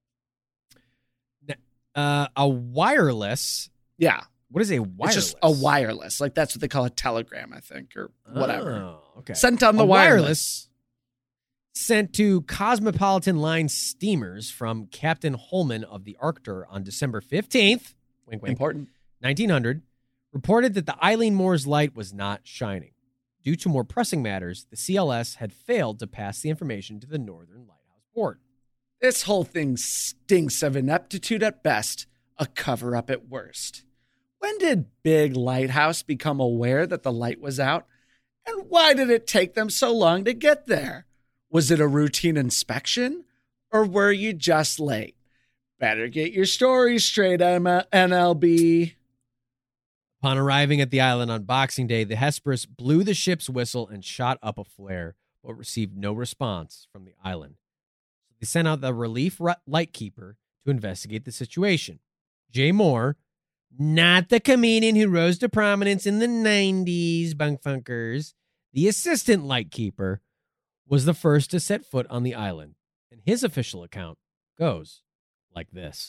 A wireless. Yeah. What is a wireless? It's just a wireless. Like that's what they call a telegram, I think, or whatever. Oh, okay. Sent on the wireless. Sent to Cosmopolitan Line steamers from Captain Holman of the Arctur on December 15th, wink, wink, important, 1900, reported that the Eileen Moore's light was not shining. Due to more pressing matters, the CLS had failed to pass the information to the Northern Lighthouse Board. This whole thing stinks of ineptitude at best, a cover-up at worst. When did Big Lighthouse become aware that the light was out? And why did it take them so long to get there? Was it a routine inspection? Or were you just late? Better get your story straight, NLB. Upon arriving at the island on Boxing Day, the Hesperus blew the ship's whistle and shot up a flare, but received no response from the island. So they sent out the relief lightkeeper to investigate the situation. Jay Moore, not the comedian who rose to prominence in the 90s, bunk funkers, the assistant lightkeeper, was the first to set foot on the island, and his official account goes like this.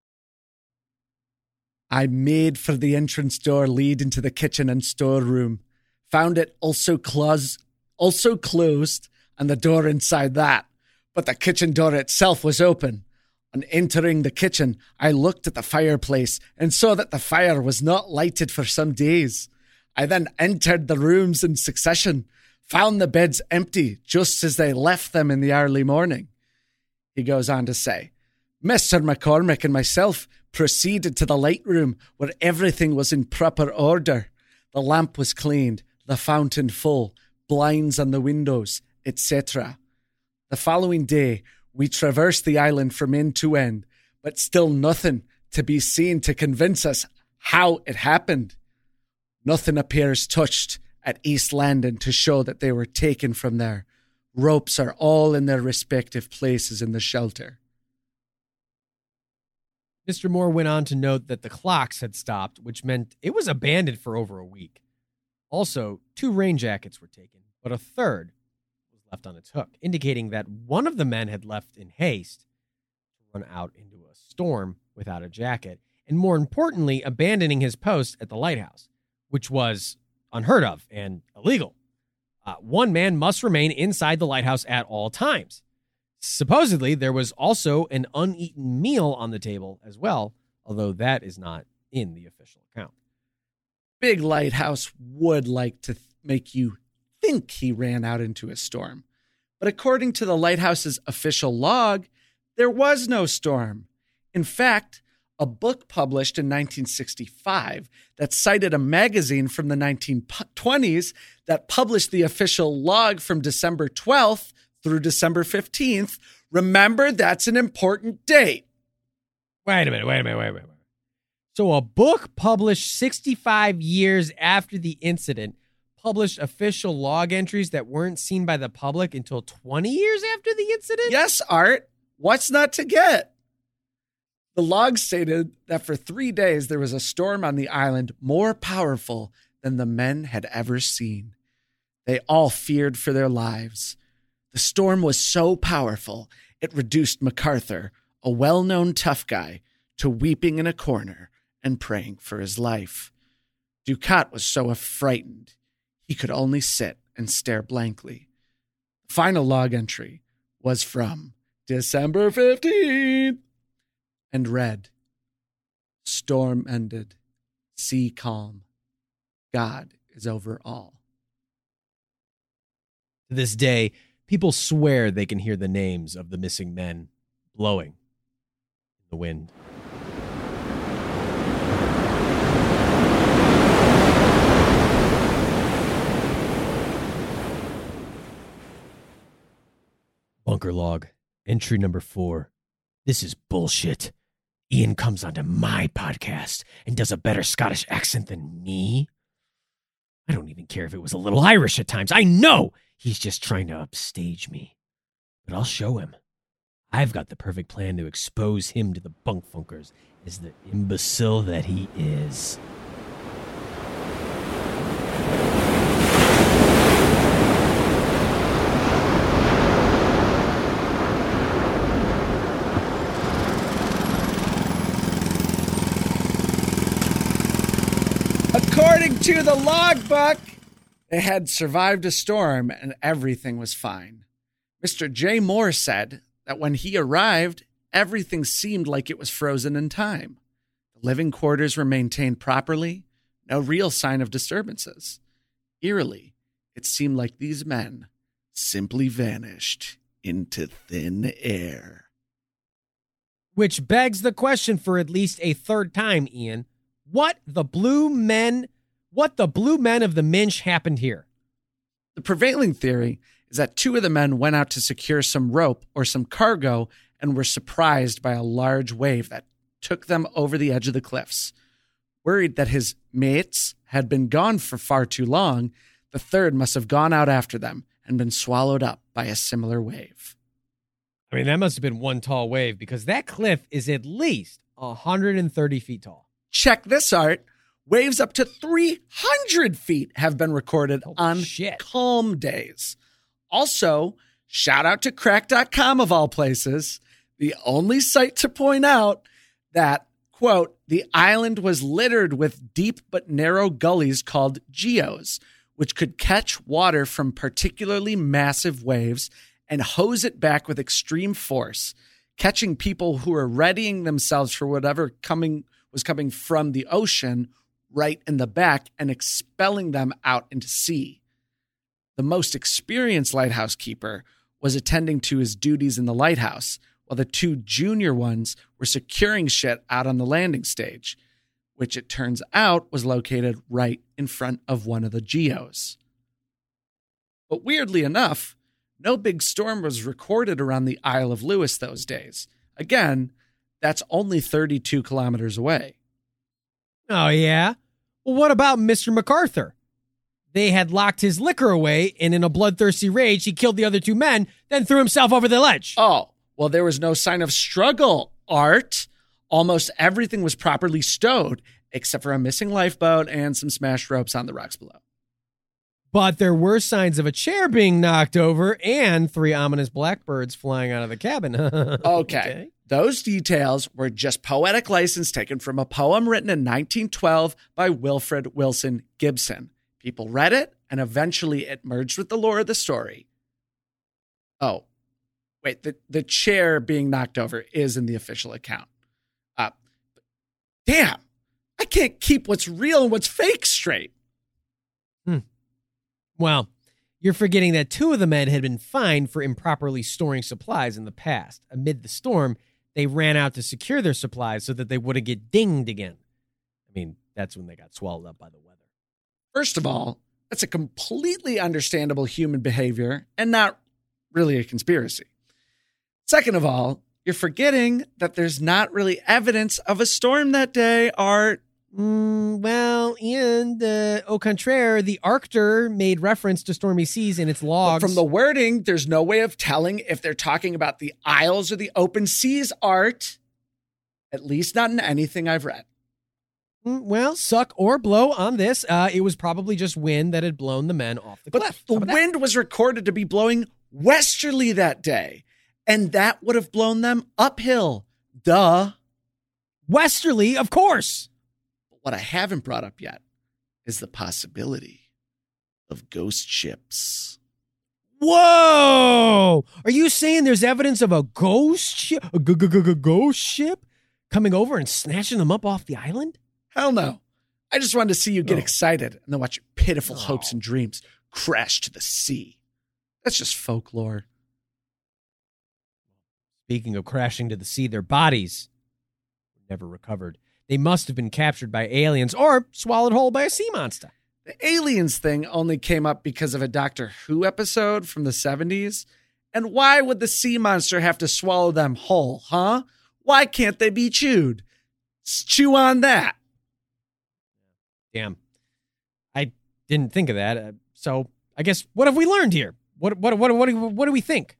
I made for the entrance door leading to the kitchen and storeroom, found it also closed, and the door inside that, but the kitchen door itself was open. On entering the kitchen, I looked at the fireplace and saw that the fire was not lighted for some days. I then entered the rooms in succession, found the beds empty just as they left them in the early morning. He goes on to say, Mr. McCormick and myself proceeded to the light room where everything was in proper order. The lamp was cleaned, the fountain full, blinds on the windows, etc. The following day, we traversed the island from end to end, but still nothing to be seen to convince us how it happened. Nothing appears touched at East Landing to show that they were taken from there. Ropes are all in their respective places in the shelter. Mr. Moore went on to note that the clocks had stopped, which meant it was abandoned for over a week. Also, 2 rain jackets were taken, but a third was left on its hook, indicating that one of the men had left in haste to run out into a storm without a jacket, and more importantly, abandoning his post at the lighthouse, which was unheard of and illegal. One man must remain inside the lighthouse at all times. Supposedly, there was also an uneaten meal on the table as well, although that is not in the official account. Big Lighthouse would like to make you think he ran out into a storm. But according to the lighthouse's official log, there was no storm. In fact, a book published in 1965 that cited a magazine from the 1920s that published the official log from December 12th through December 15th. Remember, that's an important date. Wait a minute. So a book published 65 years after the incident published official log entries that weren't seen by the public until 20 years after the incident? Yes, Art. What's not to get? The log stated that for 3 days there was a storm on the island more powerful than the men had ever seen. They all feared for their lives. The storm was so powerful, it reduced MacArthur, a well-known tough guy, to weeping in a corner and praying for his life. Ducat was so frightened, he could only sit and stare blankly. The final log entry was from December 15th and read, Storm ended, sea calm, God is over all. To this day, people swear they can hear the names of the missing men blowing in the wind. Bunker log, entry number 4. This is bullshit. Ian comes onto my podcast and does a better Scottish accent than me. I don't even care if it was a little Irish at times. I know he's just trying to upstage me. But I'll show him. I've got the perfect plan to expose him to the bunk funkers as the imbecile that he is. According to the logbook, they had survived a storm and everything was fine. Mr. J. Moore said that when he arrived, everything seemed like it was frozen in time. The living quarters were maintained properly, no real sign of disturbances. Eerily, it seemed like these men simply vanished into thin air. Which begs the question for at least a third time, Ian. What the blue men of the Minch happened here? The prevailing theory is that 2 of the men went out to secure some rope or some cargo and were surprised by a large wave that took them over the edge of the cliffs. Worried that his mates had been gone for far too long, the third must have gone out after them and been swallowed up by a similar wave. I mean, that must have been one tall wave because that cliff is at least 130 feet tall. Check this, Art. Waves up to 300 feet have been recorded on calm days. Also, shout out to crack.com of all places, the only site to point out that, quote, the island was littered with deep but narrow gullies called geos, which could catch water from particularly massive waves and hose it back with extreme force, catching people who were readying themselves for whatever was coming from the ocean right in the back and expelling them out into sea. The most experienced lighthouse keeper was attending to his duties in the lighthouse, while the 2 junior ones were securing shit out on the landing stage, which it turns out was located right in front of one of the geos. But weirdly enough, no big storm was recorded around the Isle of Lewis those days. Again, that's only 32 kilometers away. Oh, yeah? Well, what about Mr. MacArthur? They had locked his liquor away, and in a bloodthirsty rage, he killed the other 2 men, then threw himself over the ledge. Oh, well, there was no sign of struggle, Art. Almost everything was properly stowed, except for a missing lifeboat and some smashed ropes on the rocks below. But there were signs of a chair being knocked over and 3 ominous blackbirds flying out of the cabin. Okay. Those details were just poetic license taken from a poem written in 1912 by Wilfred Wilson Gibson. People read it, and eventually it merged with the lore of the story. Oh, wait, the chair being knocked over is in the official account. Damn, I can't keep what's real and what's fake straight. Well, you're forgetting that 2 of the men had been fined for improperly storing supplies in the past. Amid the storm, they ran out to secure their supplies so that they wouldn't get dinged again. I mean, that's when they got swallowed up by the weather. First of all, that's a completely understandable human behavior and not really a conspiracy. Second of all, you're forgetting that there's not really evidence of a storm that day, Art. Well, and au contraire, the Arctur made reference to stormy seas in its logs. But from the wording, there's no way of telling if they're talking about the isles or the open seas, Art. At least not in anything I've read. Well, suck or blow on this. It was probably just wind that had blown the men off the cliff. But the wind was recorded to be blowing westerly that day, and that would have blown them uphill. Duh. Westerly, of course. What I haven't brought up yet is the possibility of ghost ships. Whoa! Are you saying there's evidence of a ghost ship? A ghost ship coming over and snatching them up off the island? Hell no. I just wanted to see you get excited and then watch your pitiful hopes and dreams crash to the sea. That's just folklore. Speaking of crashing to the sea, their bodies were never recovered. They must have been captured by aliens or swallowed whole by a sea monster. The aliens thing only came up because of a Doctor Who episode from the 70s. And why would the sea monster have to swallow them whole, huh? Why can't they be chewed? Chew on that. Damn. I didn't think of that. So I guess, what have we learned here? What do we think?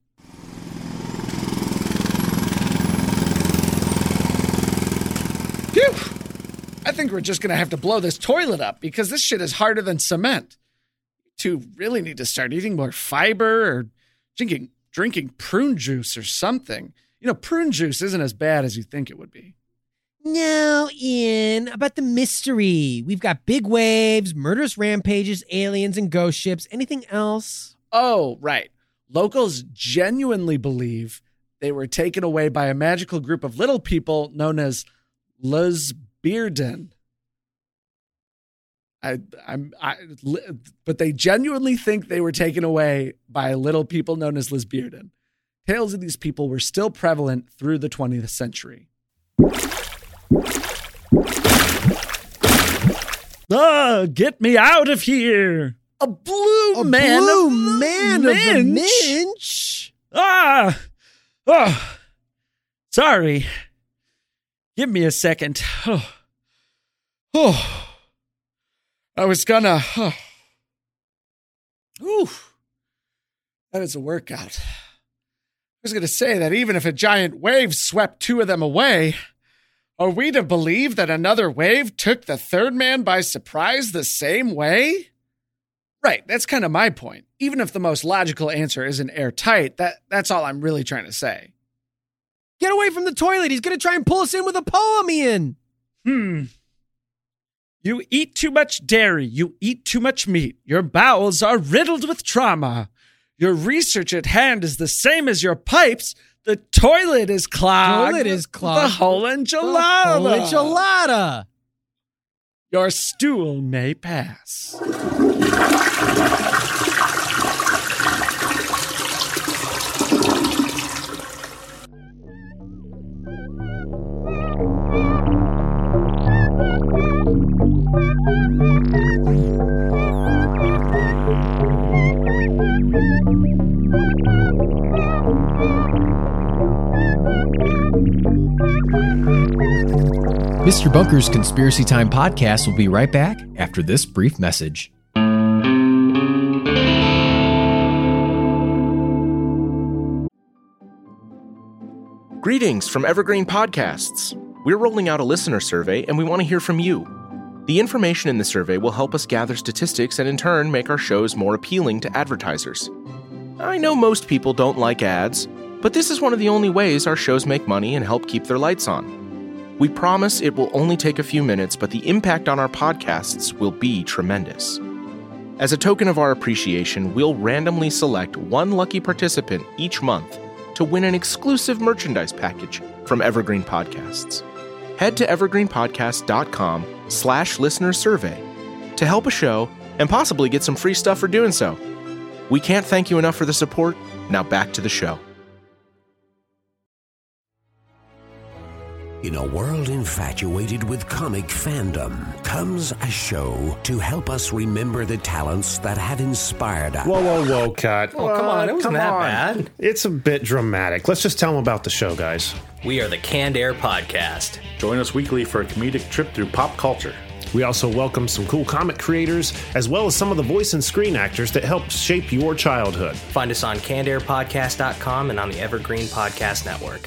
Phew. I think we're just going to have to blow this toilet up because this shit is harder than cement. You two really need to start eating more fiber or drinking prune juice or something. You know, prune juice isn't as bad as you think it would be. No, Ian, about the mystery. We've got big waves, murderous rampages, aliens, and ghost ships. Anything else? Oh, right. Locals genuinely believe they were taken away by a magical group of little people known as Lisbearden. But they genuinely think they were taken away by little people known as Lisbearden. Tales of these people were still prevalent through the 20th century. Get me out of here! A blue man of the Minch? Sorry. Give me a second. I was gonna. That is a workout. I was gonna say that even if a giant wave swept two of them away, are we to believe that another wave took the third man by surprise the same way? Right, that's kind of my point. Even if the most logical answer isn't airtight, that's all I'm really trying to say. Get away from the toilet. He's going to try and pull us in with a poem, Ian. You eat too much dairy. You eat too much meat. Your bowels are riddled with trauma. Your research at hand is the same as your pipes. The toilet is clogged. The whole enchilada. Your stool may pass. Mr. Bunker's Conspiracy Time podcast will be right back after this brief message. Greetings from Evergreen Podcasts. We're rolling out a listener survey and we want to hear from you. The information in the survey will help us gather statistics and in turn make our shows more appealing to advertisers. I know most people don't like ads, but this is one of the only ways our shows make money and help keep their lights on. We promise it will only take a few minutes, but the impact on our podcasts will be tremendous. As a token of our appreciation, we'll randomly select one lucky participant each month to win an exclusive merchandise package from Evergreen Podcasts. Head to evergreenpodcast.com/listenersurvey to help a show and possibly get some free stuff for doing so. We can't thank you enough for the support. Now back to the show. In a world infatuated with comic fandom comes a show to help us remember the talents that have inspired us. Whoa, cut. Oh, come on. It wasn't that bad. It's a bit dramatic. Let's just tell them about the show, guys. We are the Canned Air Podcast. Join us weekly for a comedic trip through pop culture. We also welcome some cool comic creators, as well as some of the voice and screen actors that helped shape your childhood. Find us on cannedairpodcast.com and on the Evergreen Podcast Network.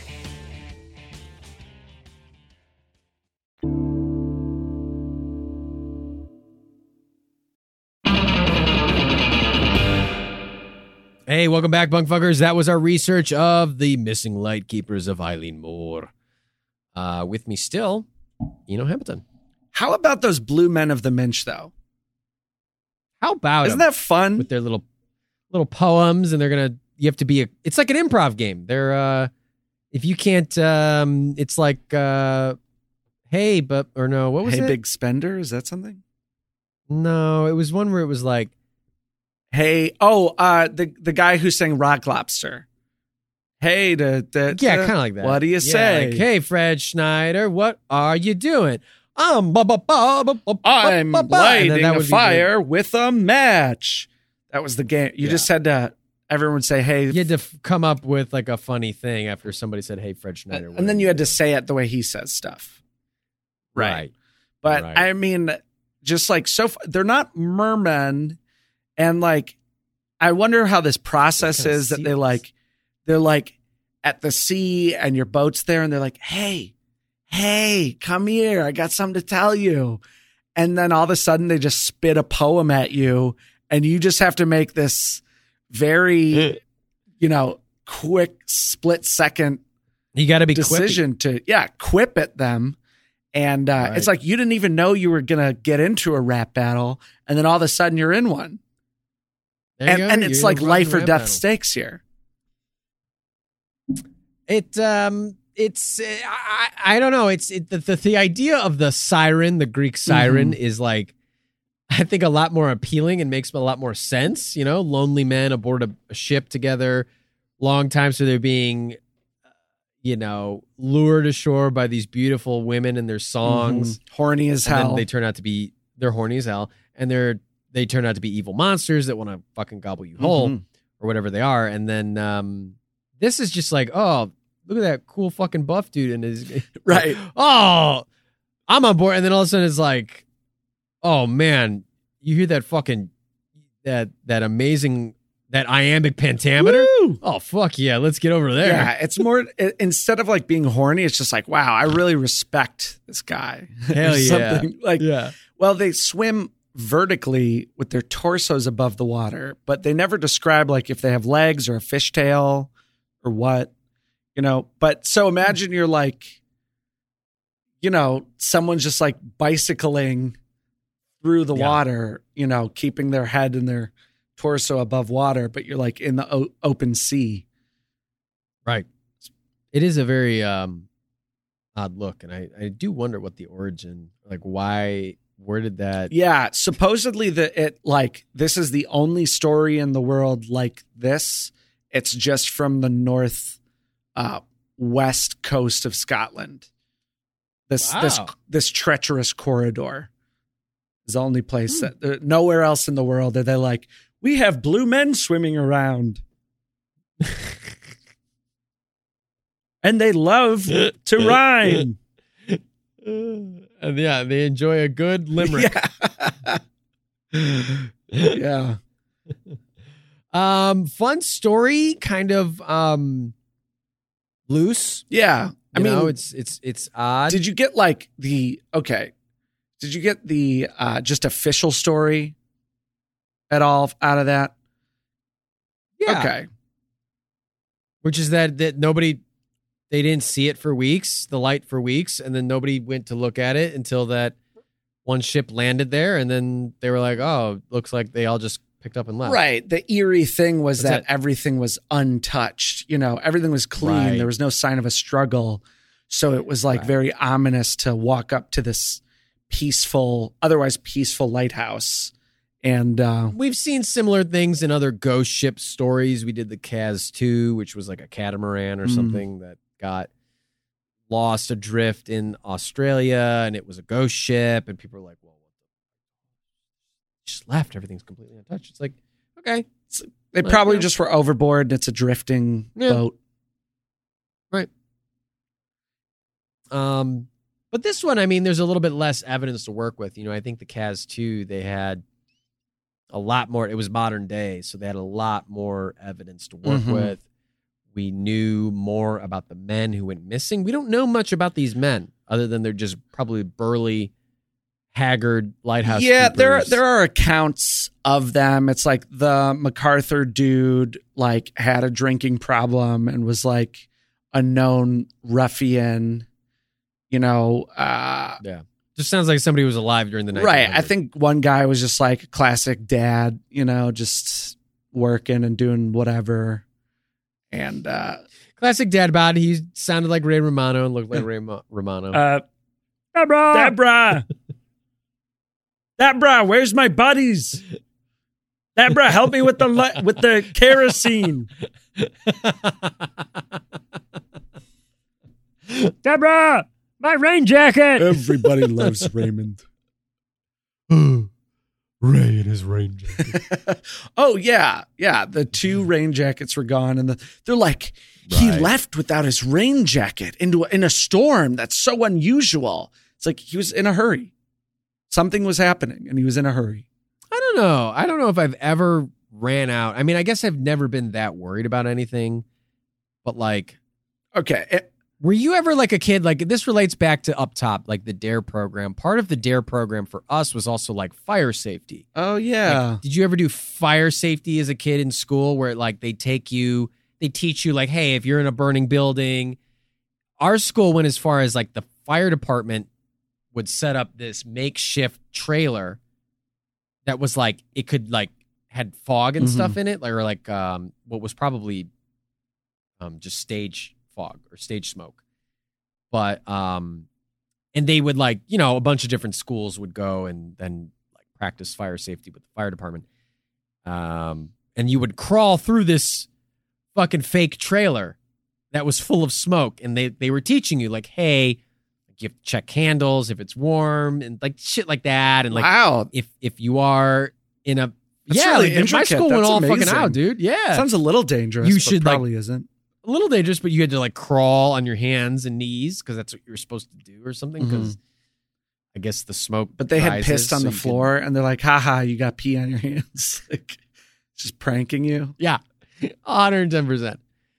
Hey, welcome back, Bunkfuckers. That was our research of the missing light keepers of Eileen Moore. With me still, Eno Hamilton. How about those blue men of the Minch, though? How about Isn't that fun? with their little poems, and you have to be it's like an improv game. They're if you can't, it's like hey, but or no, what was it? Hey, big spender, is that something? No, it was one where it was like, Hey, the guy who sang Rock Lobster. Hey, kind of like that. What do you say? Like, hey, Fred Schneider, what are you doing? I'm lighting a fire with a match. That was the game. You just had to. Everyone would say, hey. You had to come up with like a funny thing after somebody said, hey, Fred Schneider. And then you had to say it the way he says stuff. Right. But I mean, just like they're not mermen. And like, I wonder how this process is that they're like at the sea and your boat's there and they're like, hey, come here. I got something to tell you. And then all of a sudden they just spit a poem at you and you just have to make this very, quick split second you got to be decision quippy. to quip at them. And it's like you didn't even know you were going to get into a rap battle. And then all of a sudden you're in one. And it's like life or death stakes here. It's I don't know. It's the idea of the siren, the Greek siren, is like, I think a lot more appealing and makes a lot more sense. Lonely men aboard a ship together, long time, so they're being, lured ashore by these beautiful women and their songs, horny as hell. And they turn out to be horny as hell, and they turn out to be evil monsters that want to fucking gobble you whole or whatever they are. And then this is just like, oh, look at that cool fucking buff dude and his right. Oh, I'm on board. And then all of a sudden it's like, oh man, you hear that fucking that amazing that iambic pentameter? Woo! Oh fuck yeah, let's get over there. Yeah, it's more instead of like being horny, it's just like, wow, I really respect this guy. Hell yeah. Like, well, they swim vertically with their torsos above the water, but they never describe like if they have legs or a fishtail or what. But so imagine you're like, someone's just like bicycling through the water, keeping their head and their torso above water, but you're like in the open sea. Right. It is a very odd look. And I do wonder what the origin, like where did that? Yeah. Supposedly this is the only story in the world like this. It's just from the north west coast of Scotland. This treacherous corridor is the only place that nowhere else in the world are they like, we have blue men swimming around. And they love to rhyme. And they enjoy a good limerick. Yeah. Fun story, kind of loose. Yeah. I mean, it's odd. Did you get like the just official story at all out of that? Yeah. Okay. Which is that they didn't see it for weeks, the light for weeks, and then nobody went to look at it until that one ship landed there, and then they were like, oh, looks like they all just picked up and left. Right. The eerie thing was everything was untouched. Everything was clean. Right. There was no sign of a struggle. So it was like very ominous to walk up to this otherwise peaceful lighthouse. And we've seen similar things in other ghost ship stories. We did the Kaz 2, which was like a catamaran or something that got lost adrift in Australia, and it was a ghost ship, and people were like, well, just left. Everything's completely untouched. It's like, okay. They probably just were overboard. It's a drifting boat. Right. But this one, I mean, there's a little bit less evidence to work with. I think the Kaz 2, they had a lot more. It was modern day, so they had a lot more evidence to work with. We knew more about the men who went missing. We don't know much about these men other than they're just probably burly, haggard lighthouse keepers. there are accounts of them. It's like the MacArthur dude like had a drinking problem and was like a known ruffian, just sounds like somebody who was alive during the 1900s. Right. I think one guy was just like a classic dad, just working and doing whatever. And classic dad bod. He sounded like Ray Romano and looked like Ray Romano. Deborah, where's my buddies? Deborah, help me with the kerosene. Deborah, my rain jacket. Everybody loves Raymond. Ray and his rain jacket. Oh, yeah. Yeah. The 2 rain jackets were gone. And they're like, he left without his rain jacket in a storm. That's so unusual. It's like he was in a hurry. Something was happening and he was in a hurry. I don't know. I don't know if I've ever ran out. I mean, I guess I've never been that worried about anything. But like, okay. Were you ever like a kid? Like, this relates back to up top, like the DARE program. Part of the DARE program for us was also like fire safety. Oh, yeah. Like, did you ever do fire safety as a kid in school where like they teach you like, hey, if you're in a burning building? Our school went as far as like the fire department would set up this makeshift trailer that was like, it could like had fog and stuff in it, or like what was probably just stage fog or stage smoke. But and they would like, you know, a bunch of different schools would go and then like practice fire safety with the fire department. And you would crawl through this fucking fake trailer that was full of smoke, and they were teaching you like, hey, you have to check candles if it's warm and like shit like that. And like, wow, if you are in a That's really my intricate. school went That's all amazing. fucking out, dude. Yeah, Sounds a little dangerous. You but should, probably isn't. a little dangerous, but you had to like crawl on your hands and knees because that's what you're supposed to do or something. Because I guess the smoke. But they had rises, pissed on so the you floor, and they're like, haha, you got pee on your hands. Like, just pranking you. Yeah, 110%.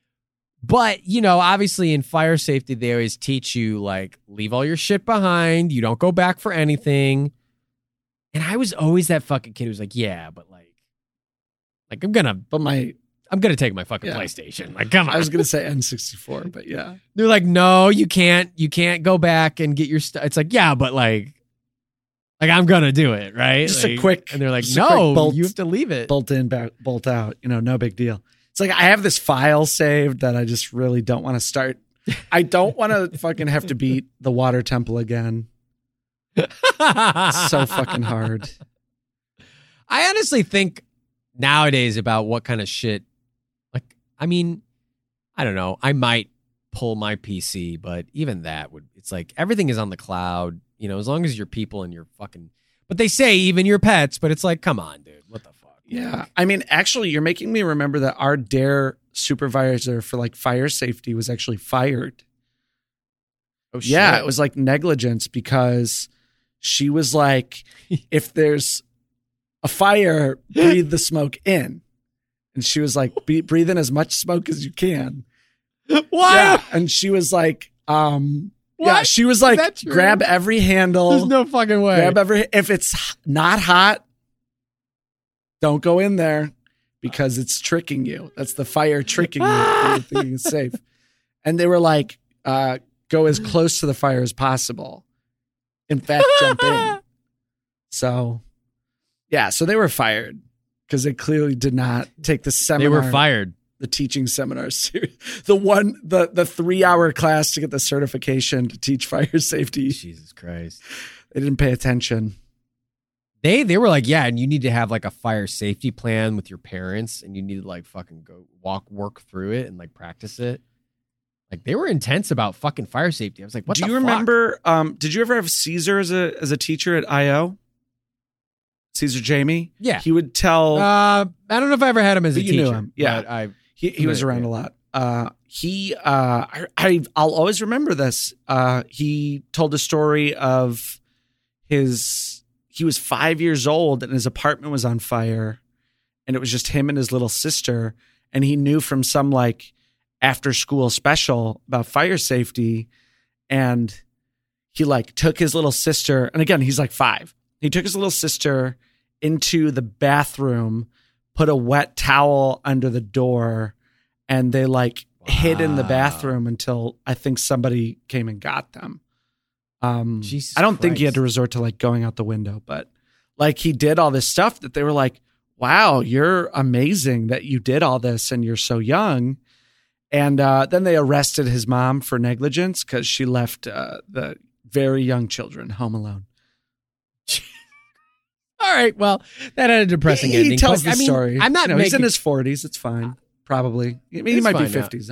But, you know, obviously in fire safety, they always teach you, like, leave all your shit behind. You don't go back for anything. And I was always that fucking kid who was like, yeah, but like I'm going to take my fucking PlayStation. Like, come on. I was going to say N64, but yeah. They're like, no, you can't go back and get your stuff. It's like, yeah, but like I'm going to do it, right? Just like, a quick. And they're like, just a quick no, bolt, you have to leave it. Bolt in, bolt out. You know, no big deal. It's like I have this file saved that I just really don't want to start. I don't want to fucking have to beat the water temple again. It's so fucking hard. I honestly think nowadays about what kind of shit, like, I mean, I don't know. I might pull my PC, but even that it's like everything is on the cloud, you know, as long as your people and your fucking, but they say even your pets, but it's like, come on, dude, what the fuck? Yeah. I mean, actually, you're making me remember that our DARE supervisor for like fire safety was actually fired. Oh, shit. Yeah. It was like negligence because she was like, if there's a fire, breathe the smoke in. And she was like, breathe in as much smoke as you can. What? Yeah. And she was like, yeah, she was like, grab every handle. There's no fucking way. If it's not hot, don't go in there because it's tricking you. That's the fire tricking you. You're thinking it's safe. And they were like, go as close to the fire as possible. In fact, jump in. So, yeah, so they were fired because they clearly did not take the seminar. They were fired. The teaching seminar series. The 3-hour class to get the certification to teach fire safety. Jesus Christ. They didn't pay attention. They were like, yeah, and you need to have like a fire safety plan with your parents, and you need to like fucking go work through it and like practice it. Like they were intense about fucking fire safety. I was like, what the fuck? Do you remember, did you ever have Caesar as a teacher at IO? Caesar Jamie? Yeah. He would tell. I don't know if I ever had him as a teacher. You knew him. Yeah. But he was around a lot. I'll always remember this. He told a story of he was 5 years old and his apartment was on fire and it was just him and his little sister. And he knew from some like after school special about fire safety. And he like took his little sister. And again, he's like 5. He took his little sister into the bathroom, put a wet towel under the door, and they like hid in the bathroom until I think somebody came and got them. I don't think he had to resort to like going out the window, but like he did all this stuff that they were like, wow, you're amazing that you did all this and you're so young. And then they arrested his mom for negligence because she left the very young children home alone. All right. Well, that had a depressing ending. He tells but, the story. I'm not. He's in his 40s. It's fine. Probably. I mean, he might be 50s.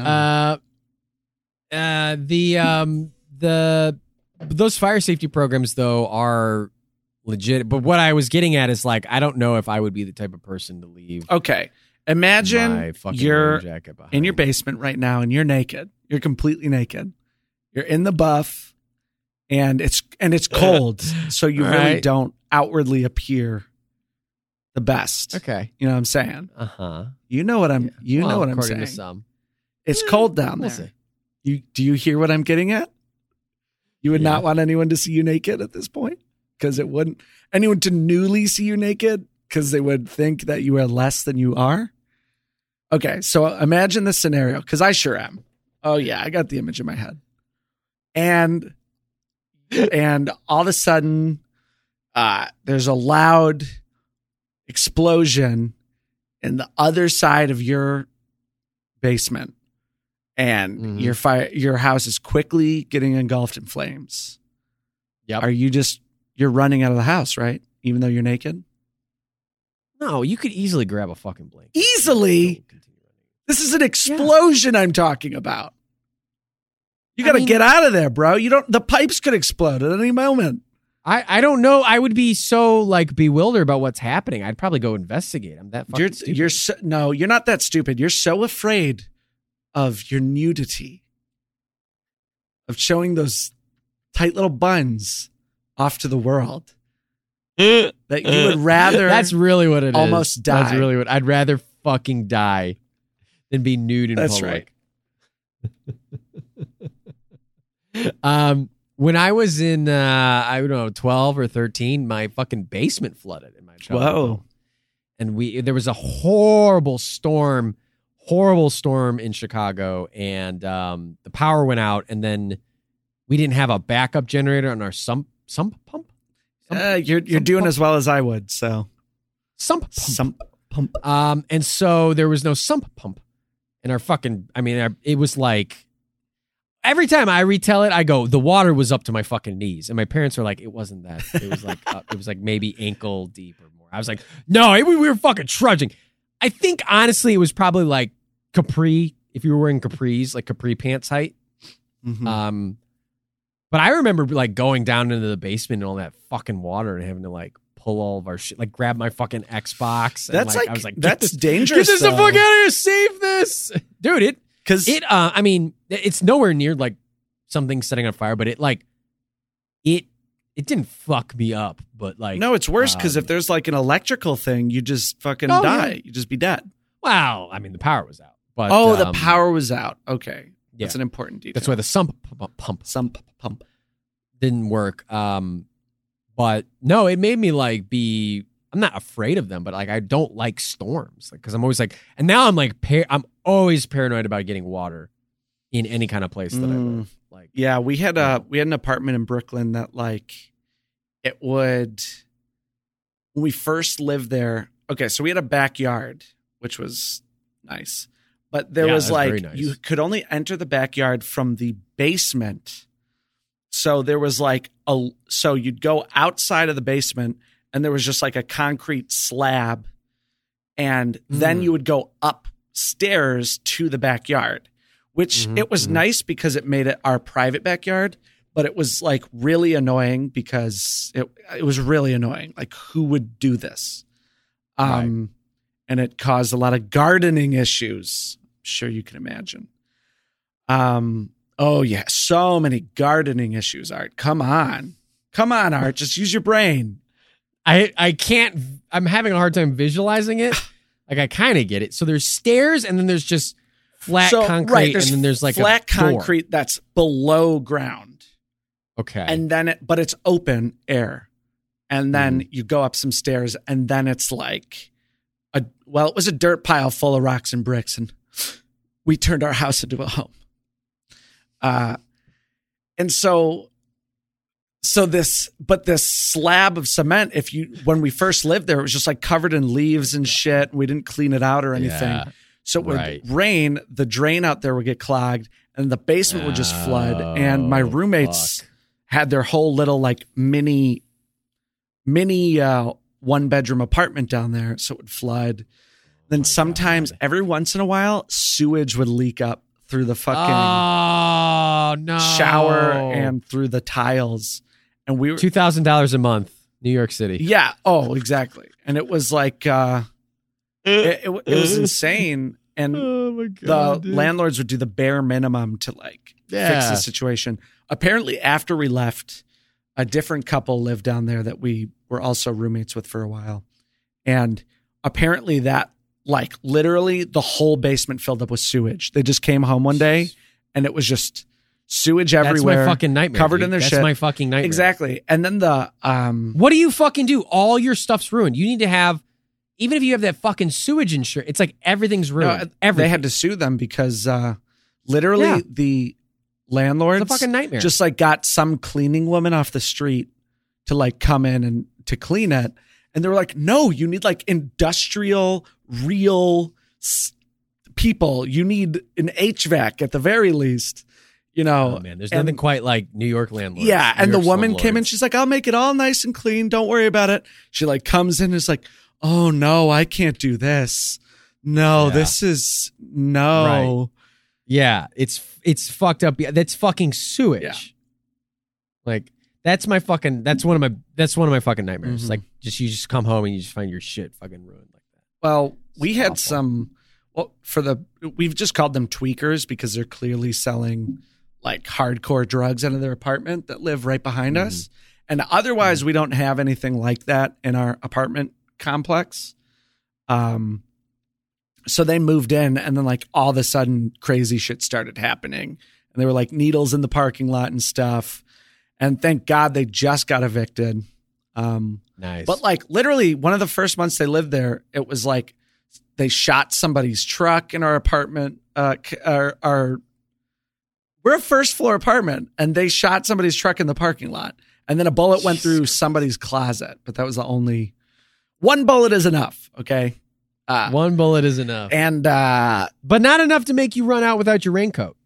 Those fire safety programs though are legit. But what I was getting at is like, I don't know if I would be the type of person to leave. Okay. Imagine you're in your basement right now and you're naked. You're completely naked. You're in the buff and it's cold. So you really don't outwardly appear the best. Okay. You know what I'm saying? Uh-huh. You know what I'm saying. To some. It's cold down We'll there. see. Do you hear what I'm getting at? You would not want anyone to see you naked at this point? Because it wouldn't. Anyone to newly see you naked? Because they would think that you are less than you are? Okay, so imagine this scenario, because I sure am. Oh, yeah, I got the image in my head. And all of a sudden, there's a loud explosion in the other side of your basement. And your house is quickly getting engulfed in flames. Yep. You're running out of the house, right? Even though you're naked? No, you could easily grab a fucking blanket. Easily? This is an explosion I'm talking about. You got to get out of there, bro. The pipes could explode at any moment. I don't know. I would be so like bewildered about what's happening. I'd probably go investigate. I'm that fucking stupid. No, you're not that stupid. You're so afraid of your nudity, of showing those tight little buns off to the world, that you would rather. That's really what it almost is. Die. That's really what I'd rather fucking die than be nude in public. That's right. When I was in, I don't know, 12 or 13, my fucking basement flooded in my childhood. Whoa! And there was a horrible storm in Chicago, and the power went out, and then we didn't have a backup generator on our sump pump. You're doing as well as I would. So sump pump. And so there was no sump pump in our fucking. I mean, it was like every time I retell it, I go, the water was up to my fucking knees, and my parents were like, it wasn't that. It was like it was like maybe ankle deep or more. I was like, no, we were fucking trudging. I think honestly, it was probably like capri. If you were wearing capris, like capri pants height. Mm-hmm. But I remember like going down into the basement and all that fucking water and having to like pull all of our shit, like grab my fucking Xbox. And, That's I was like, that's dangerous. Get this the fuck out of here! Save this, dude. Because I mean, it's nowhere near like something setting on fire, but it didn't fuck me up, but like no, it's worse because if there's like an electrical thing, you just fucking die. Yeah. You just be dead. Wow, I mean the power was out. But the power was out. Okay, that's an important detail. That's why the sump pump didn't work. But no, it made me like I'm not afraid of them, but like I don't like storms, like because I'm always like, and now I'm like I'm always paranoid about getting water in any kind of place that I live. Like, yeah, we had an apartment in Brooklyn that like it would when we first lived there. Okay, so we had a backyard, which was nice, but there was like nice. You could only enter the backyard from the basement. So there was like so you'd go outside of the basement and there was just like a concrete slab, and then you would go upstairs to the backyard, which it was nice because it made it our private backyard, but it was like really annoying because it was really annoying. Like who would do this? And it caused a lot of gardening issues. I'm sure you can imagine. Oh yeah, so many gardening issues, Art. Come on, Art. Just use your brain. I can't. I'm having a hard time visualizing it. Like I kind of get it. So there's stairs, and then there's just flat concrete, and then there's like flat a door. concrete that's below ground. Okay, and then but it's open air, and then you go up some stairs, and then it's like it was a dirt pile full of rocks and bricks, and we turned our house into a home. And so this slab of cement, when we first lived there, it was just like covered in leaves and shit. And we didn't clean it out or anything. Yeah, so it would rain, the drain out there would get clogged and the basement would just flood. And my roommates had their whole little like mini one-bedroom apartment down there, so it would flood. Then sometimes, every once in a while, sewage would leak up through the fucking shower and through the tiles. And we were $2,000 a month, New York City. Yeah. Oh, exactly. And it was like it was insane. And the landlords would do the bare minimum to like fix the situation. Apparently, after we left, a different couple lived down there that we were also roommates with for a while. And apparently that, like, literally the whole basement filled up with sewage. They just came home one day and it was just sewage everywhere. That's my fucking nightmare. Covered in their shit. That's my fucking nightmare. Exactly. And then the what do you fucking do? All your stuff's ruined. You need to have, even if you have that fucking sewage insurance, it's like everything's ruined. They had to sue them because literally the landlords, it's a fucking nightmare. Just like got some cleaning woman off the street to like come in and to clean it. And they were like, no, you need like industrial, real people. You need an HVAC at the very least, you know. Oh, man, there's nothing quite like New York landlords. Yeah. And the woman slumlords. came in. She's like, I'll make it all nice and clean. Don't worry about it. She like comes in and is like, oh no, I can't do this. No, this is no. Right. Yeah. It's fucked up. That's fucking sewage. Yeah. Like, that's one of my fucking nightmares. Mm-hmm. Like, you just come home and you just find your shit fucking ruined like that. Well, we had some. Well, we've just called them tweakers because they're clearly selling like hardcore drugs out of their apartment that live right behind us. And otherwise, we don't have anything like that in our apartment complex. So they moved in, and then like all of a sudden, crazy shit started happening, and there were like needles in the parking lot and stuff. And thank God they just got evicted. Nice. But like literally one of the first months they lived there, it was like they shot somebody's truck in our apartment. We're a first floor apartment, and they shot somebody's truck in the parking lot. And then a bullet went through somebody's closet, but that was the only one bullet is enough. Okay. One bullet is enough. And, but not enough to make you run out without your raincoat.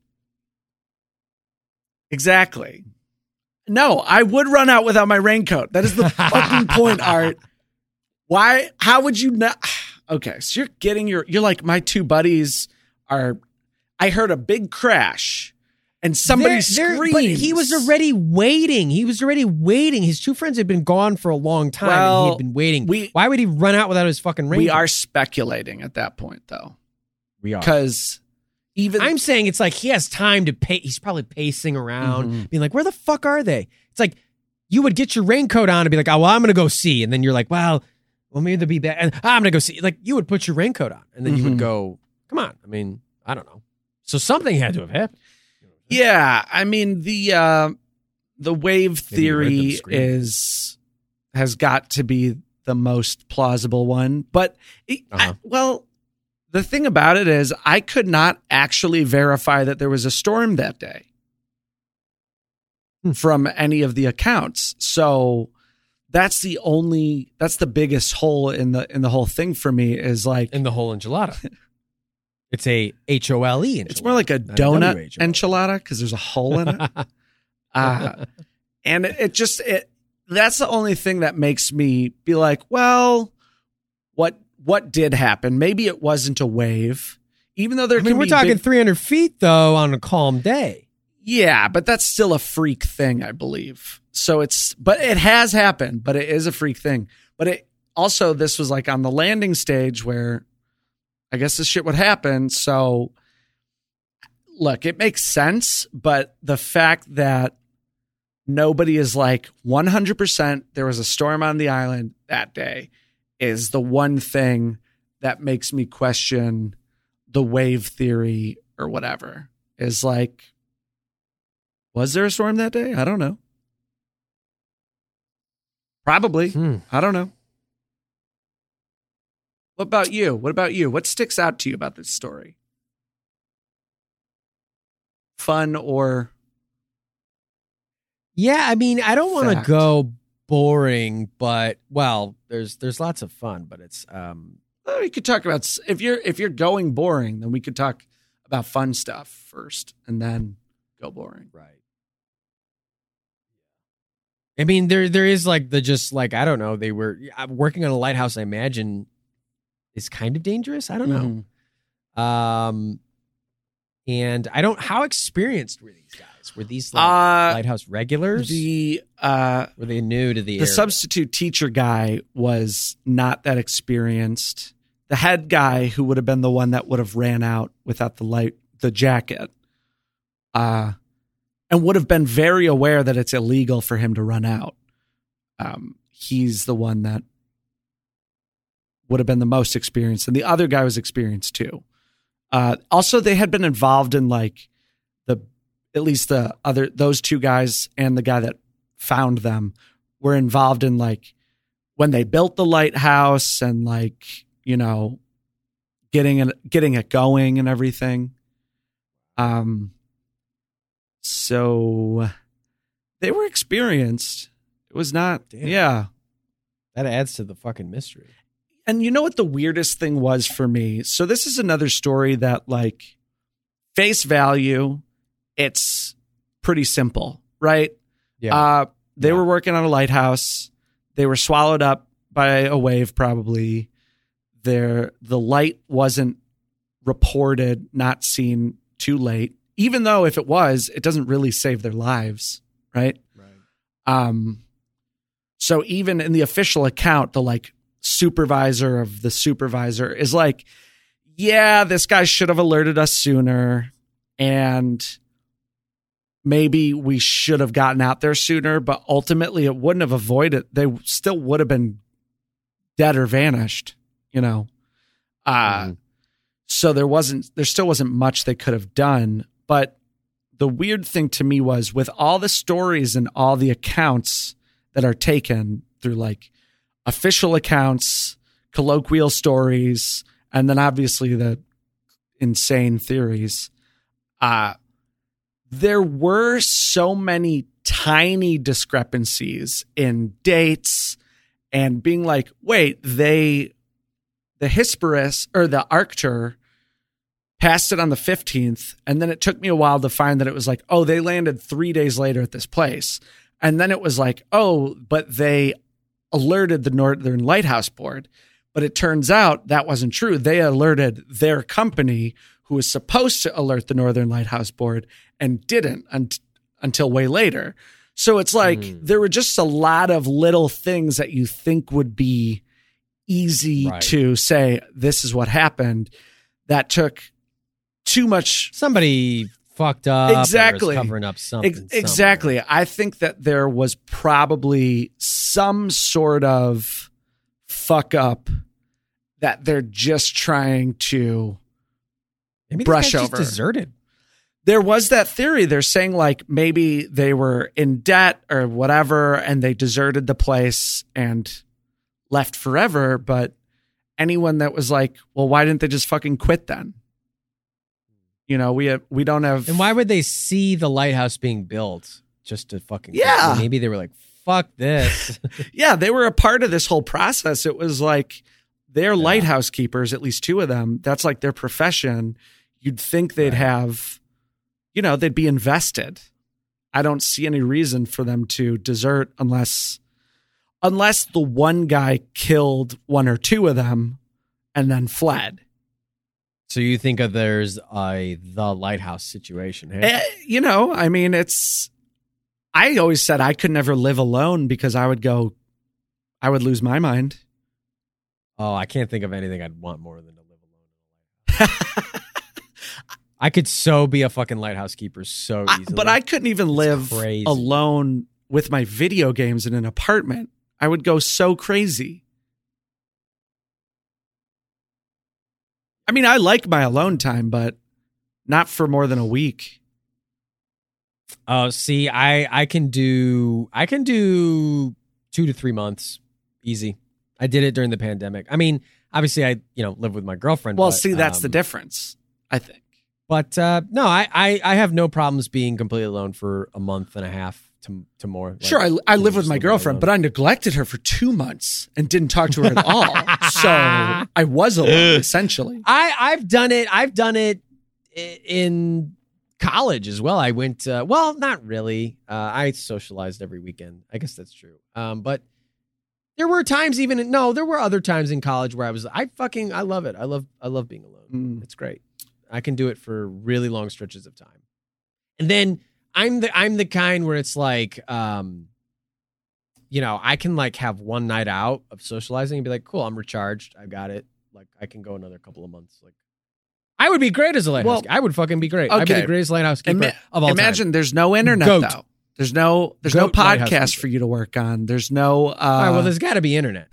Exactly. No, I would run out without my raincoat. That is the fucking point, Art. Why? How would you not? Okay, so you're like, my two buddies I heard a big crash and somebody screamed. But he was already waiting. His two friends had been gone for a long time and he had been waiting. Why would he run out without his fucking raincoat? We are speculating at that point, though. We are. Because I'm saying it's like he has time to pay. He's probably pacing around, being like, where the fuck are they? It's like you would get your raincoat on and be like, oh, well, I'm going to go see. And then you're like, well, maybe they'll be back. And I'm going to go see. Like, you would put your raincoat on and then you would go, come on. I mean, I don't know. So something had to have happened. Yeah. I mean, the wave theory has got to be the most plausible one. But, the thing about it is I could not actually verify that there was a storm that day from any of the accounts. So that's the biggest hole in the whole thing for me is like in the whole enchilada. It's a HOLE enchilada. It's more like a donut enchilada because there's a hole in it. And that's the only thing that makes me be like, well, what did happen? Maybe it wasn't a wave, even though we're talking 300 feet though on a calm day. Yeah, but that's still a freak thing, I believe. So but it has happened, but it is a freak thing. But this was like on the landing stage where I guess this shit would happen. So look, it makes sense, but the fact that nobody is like 100% there was a storm on the island that day is the one thing that makes me question the wave theory or whatever. Is like, was there a storm that day? I don't know. Probably. I don't know. What about you? What sticks out to you about this story? Fun or... Yeah, I mean, I don't want to go boring, but there's lots of fun, but it's we could talk about if you're going boring, then we could talk about fun stuff first and then go boring. Right. I mean, there is like I don't know. They were working on a lighthouse. I imagine is kind of dangerous. I don't know. And I don't. How experienced were these guys? Were these lighthouse regulars? Were they new to the area? The substitute teacher guy was not that experienced. The head guy, who would have been the one that would have ran out without the jacket, and would have been very aware that it's illegal for him to run out. He's the one that would have been the most experienced, and the other guy was experienced too. Also, they had been involved in those two guys and the guy that found them were involved in when they built the lighthouse and getting it going and everything. So they were experienced. It was not, yeah. That adds to the fucking mystery. And you know what the weirdest thing was for me? So this is another story that face value, it's pretty simple, right? Yeah. They were working on a lighthouse. They were swallowed up by a wave, probably. The light wasn't reported, not seen too late. Even though if it was, it doesn't really save their lives, right? Right. So even in the official account, the supervisor of the supervisor is yeah, this guy should have alerted us sooner, and maybe we should have gotten out there sooner, but ultimately it wouldn't have avoided. They still would have been dead or vanished, So there still wasn't much they could have done. But the weird thing to me was, with all the stories and all the accounts that are taken through official accounts, colloquial stories, and then obviously the insane theories, there were so many tiny discrepancies in dates and being wait, the Hesperus or the Arctur passed it on the 15th. And then it took me a while to find that it was they landed 3 days later at this place. And then it was but they alerted the Northern Lighthouse Board. But it turns out that wasn't true. They alerted their company, who was supposed to alert the Northern Lighthouse Board, and didn't until way later. So it's there were just a lot of little things that you think would be easy to say, this is what happened, that took too much. Somebody fucked up. Exactly. Or was covering up something. Exactly. Somewhere. I think that there was probably some sort of fuck up that they're just trying to brush over. Just deserted. There was that theory. They're saying maybe they were in debt or whatever, and they deserted the place and left forever. But anyone that was well, why didn't they just fucking quit then? We don't have. And why would they see the lighthouse being built just to fucking? Yeah. Quit? Maybe they were fuck this. Yeah, they were a part of this whole process. It was they're lighthouse keepers, at least two of them. That's their profession. You'd think they'd have, they'd be invested. I don't see any reason for them to desert unless the one guy killed one or two of them and then fled. So you think there's the lighthouse situation, hey? I always said I could never live alone because I would lose my mind. Oh, I can't think of anything I'd want more than to live alone. I could so be a fucking lighthouse keeper so easily. But I couldn't even live alone with my video games in an apartment. I would go so crazy. I mean, I like my alone time, but not for more than a week. Oh, see, I can do 2 to 3 months. Easy. I did it during the pandemic. I mean, obviously I, live with my girlfriend. Well, but, see, that's the difference, I think. But no, I have no problems being completely alone for a month and a half to more. Sure, I live with my girlfriend, but I neglected her for 2 months and didn't talk to her at all. So I was alone, essentially. I've done it in college as well. I went, well, not really. I socialized every weekend. I guess that's true. But there were times there were other times in college where I love it. I love being alone. It's great. I can do it for really long stretches of time. And then I'm the kind where it's like, I can like have one night out of socializing and be like, cool, I'm recharged. I got it. Like I can go another couple of months. Like I would be great as a lighthouse. I would fucking be great. Okay. I'd be the greatest lighthouse keeper of all time. Imagine there's no internet though. There's no podcast for you to work on. There's no. All right, well, there's got to be internet.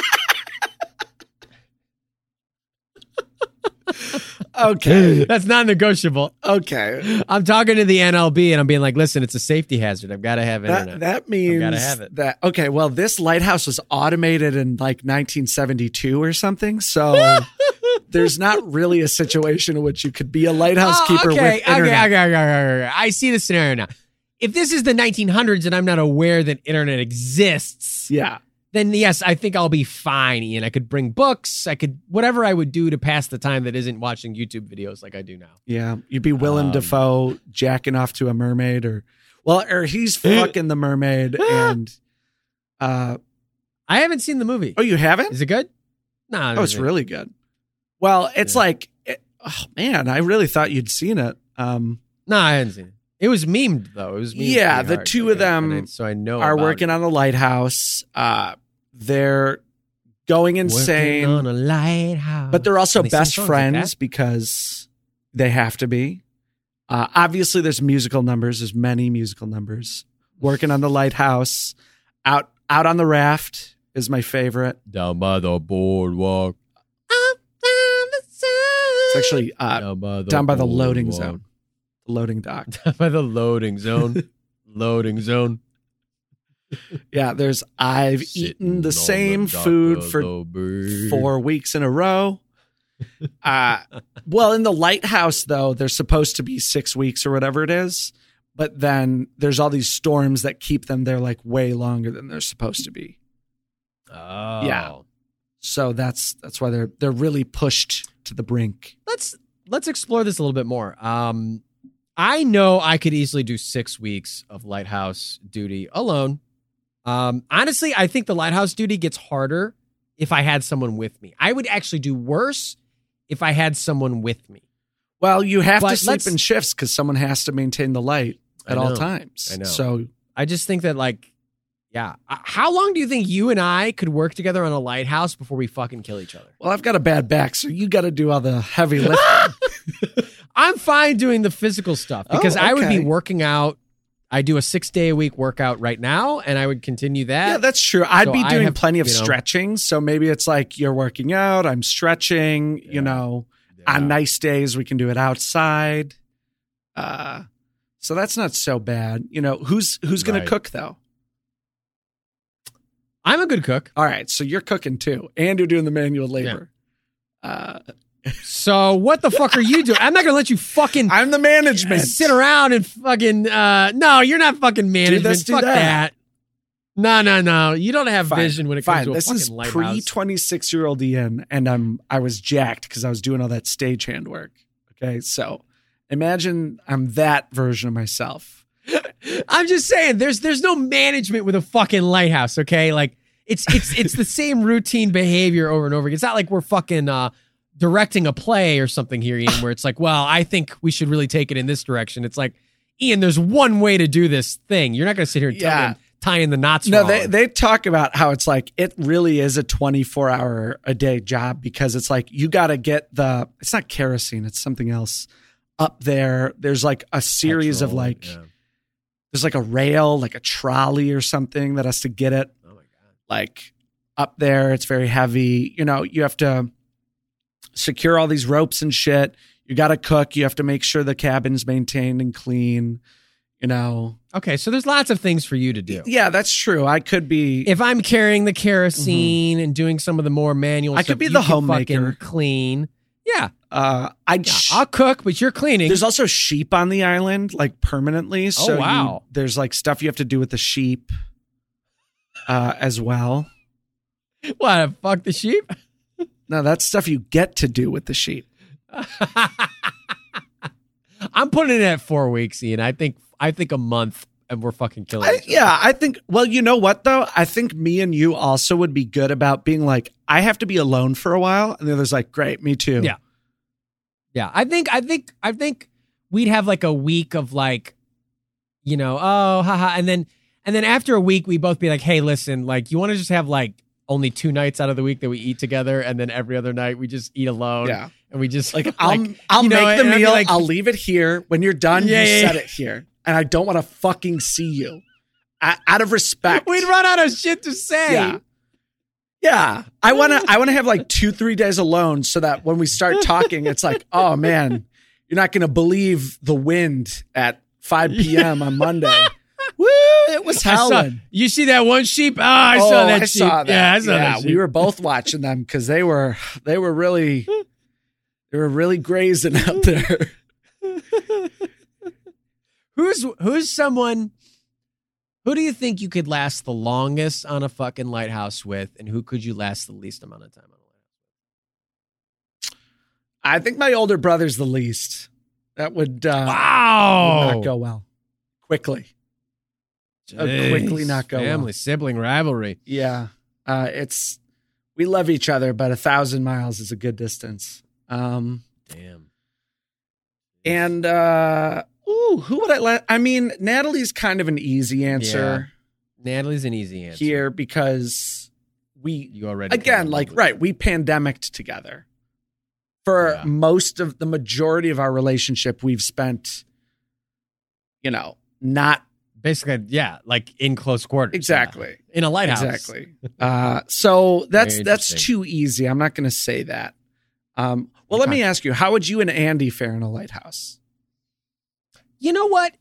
Okay. That's not negotiable. Okay. I'm talking to the NLB and I'm being like, listen, it's a safety hazard. I've got to have internet. That means I've got to have it. that. Okay. Well, this lighthouse was automated in like 1972 or something. So there's not really a situation in which you could be a lighthouse keeper with internet. Okay. I see the scenario now. If this is the 1900s and I'm not aware that internet exists, then yes, I think I'll be fine, Ian. I could bring books. I could, whatever I would do to pass the time that isn't watching YouTube videos like I do now. Yeah. You'd be Willem Dafoe jacking off to a mermaid or he's fucking the mermaid. And I haven't seen the movie. Oh, you haven't? Is it good? No. Oh, it's really good. Well, it's oh man, I really thought you'd seen it. No, I hadn't seen it. It was memed though. It was memed. Yeah, the two of them so I know are working on the lighthouse. They're going insane. Working on a lighthouse. But they're also best friends because they have to be. Obviously, there's musical numbers. There's many musical numbers. Working on the lighthouse. Out on the raft is my favorite. Down by the boardwalk. It's actually down by the loading zone. The loading dock. Down by the loading zone. Loading zone. Yeah, I've eaten the same food for 4 weeks in a row. Well, in the lighthouse, though, there's supposed to be 6 weeks or whatever it is. But then there's all these storms that keep them there like way longer than they're supposed to be. Oh. Yeah. So that's why they're really pushed to the brink. Let's explore this a little bit more. I know I could easily do 6 weeks of lighthouse duty alone. Honestly, I think the lighthouse duty gets harder if I had someone with me. I would actually do worse if I had someone with me. Well, you have to sleep in shifts because someone has to maintain the light at all times. I know. So I just think that how long do you think you and I could work together on a lighthouse before we fucking kill each other? Well, I've got a bad back, so you got to do all the heavy lifting. I'm fine doing the physical stuff because I would be working out. I do a 6-day-a-week workout right now, and I would continue that. Yeah, that's true. I'd be doing plenty of stretching. So maybe it's like you're working out, I'm stretching, on nice days, we can do it outside. So that's not so bad. Who's going to cook, though? I'm a good cook. All right, so you're cooking, too, and you're doing the manual labor. Yeah. So what the fuck are you doing? I'm not gonna let you fucking. I'm the management. Sit around and fucking. No, you're not fucking management. Fuck that. No. You don't have vision when it comes to a fucking lighthouse. This is pre-26-year-old Ian, and I was jacked because I was doing all that stagehand work. Okay, so imagine I'm that version of myself. I'm just saying, there's no management with a fucking lighthouse. Okay, like it's the same routine behavior over and over again. It's not like we're fucking directing a play or something here, Ian, where it's like, well, I think we should really take it in this direction. It's like, Ian, there's one way to do this thing. You're not going to sit here and tie in the knots. No, they talk about how it's like, it really is a 24-hour-a-day job because it's like, you got to get it's not kerosene, it's something else up there. There's like a series of there's like a rail, like a trolley or something that has to get it. Oh my God. Like up there, it's very heavy. You have to secure all these ropes and shit. You got to cook. You have to make sure the cabin's maintained and clean, Okay, so there's lots of things for you to do. Yeah, that's true. I could be... If I'm carrying the kerosene and doing some of the more manual stuff, I could be the homemaker. Clean. Yeah. I'll cook, but you're cleaning. There's also sheep on the island, like permanently. So wow. There's like stuff you have to do with the sheep as well. What, fuck the sheep? No, that's stuff you get to do with the sheep. I'm putting it at 4 weeks, Ian. I think a month and we're fucking killing it. Yeah, I think, well, you know what, though? I think me and you also would be good about being like, I have to be alone for a while. And the other's like, great, me too. Yeah. Yeah. I think we'd have like a week of like, you know, oh, haha. And then after a week, we both be like, hey, listen, like, you want to just have like only 2 nights out of the week that we eat together. And then every other night we just eat alone. Yeah. And we just like, I'll make the meal. Like, I'll leave it here. When you're done, you set it here. And I don't want to fucking see you. Out of respect. We'd run out of shit to say. Yeah. Yeah. I want to have like 2-3 days alone so that when we start talking, it's like, oh man, you're not going to believe the wind at 5 p.m. on Monday. Woo, it was howling. You see that one sheep? Oh, I saw that sheep. Saw that. Yeah, I saw that sheep. We were both watching them because they were really grazing out there. Who's someone? Who do you think you could last the longest on a fucking lighthouse with, and who could you last the least amount of time on a lighthouse? I think my older brother's the least. That would would not go well. Quickly. Quickly not go family well. Sibling rivalry. Yeah. We love each other, but 1,000 miles is a good distance. Damn. And who would I let? I mean, Natalie's kind of an easy answer. Yeah. Natalie's an easy answer here because you already again, like, right, we pandemicked together. For most of the majority of our relationship, we've spent, not basically, like in close quarters. Exactly. In a lighthouse. Exactly. So that's too easy. I'm not going to say that. Well, let me ask you, how would you and Andy fare in a lighthouse? You know what?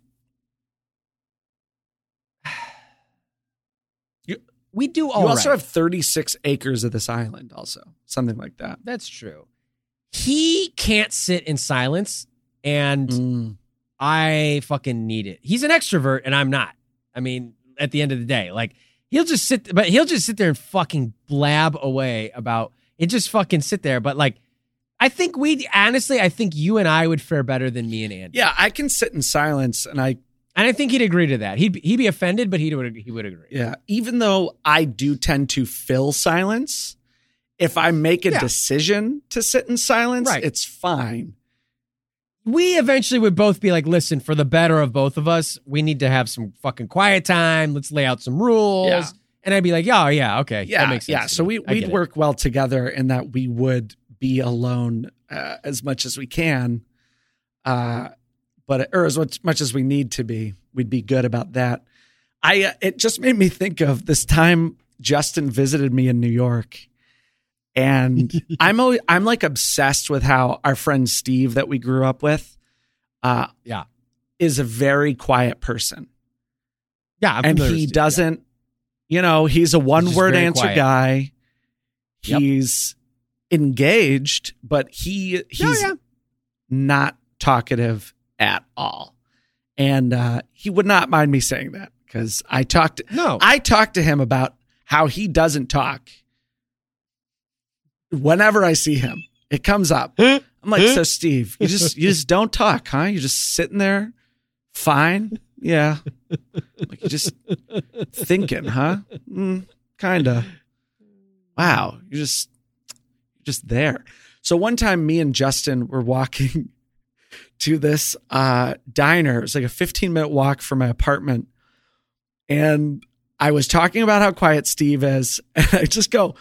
We do all right. You also have 36 acres of this island also. Something like that. That's true. He can't sit in silence, and I fucking need it. He's an extrovert, and I'm not. I mean, at the end of the day, like, he'll just sit there and fucking blab away about it. Just fucking sit there. But like, I think you and I would fare better than me and Andy. Yeah, I can sit in silence, and I think he'd agree to that. He'd be offended, but he would agree. Yeah, even though I do tend to fill silence, if I make a decision to sit in silence, it's fine. We eventually would both be like, listen, for the better of both of us, we need to have some fucking quiet time. Let's lay out some rules. Yeah. And I'd be like, oh, yeah, okay. Yeah, that makes sense. Yeah, so we'd work well together in that we would be alone as much as we can, or as much as we need to be. We'd be good about that. It just made me think of this time Justin visited me in New York. And I'm like obsessed with how our friend Steve that we grew up with, is a very quiet person. Yeah, and he doesn't, he's a one-word answer quiet guy. He's engaged, but he's not talkative at all. And he would not mind me saying that because I talked to him about how he doesn't talk. Whenever I see him, it comes up. I'm like, so Steve, you just don't talk, huh? You're just sitting there, fine, yeah. Like, you're just thinking, huh? Kinda. Wow, you're just there. So one time, me and Justin were walking to this diner. It was like a 15-minute walk from my apartment, and I was talking about how quiet Steve is, and I go.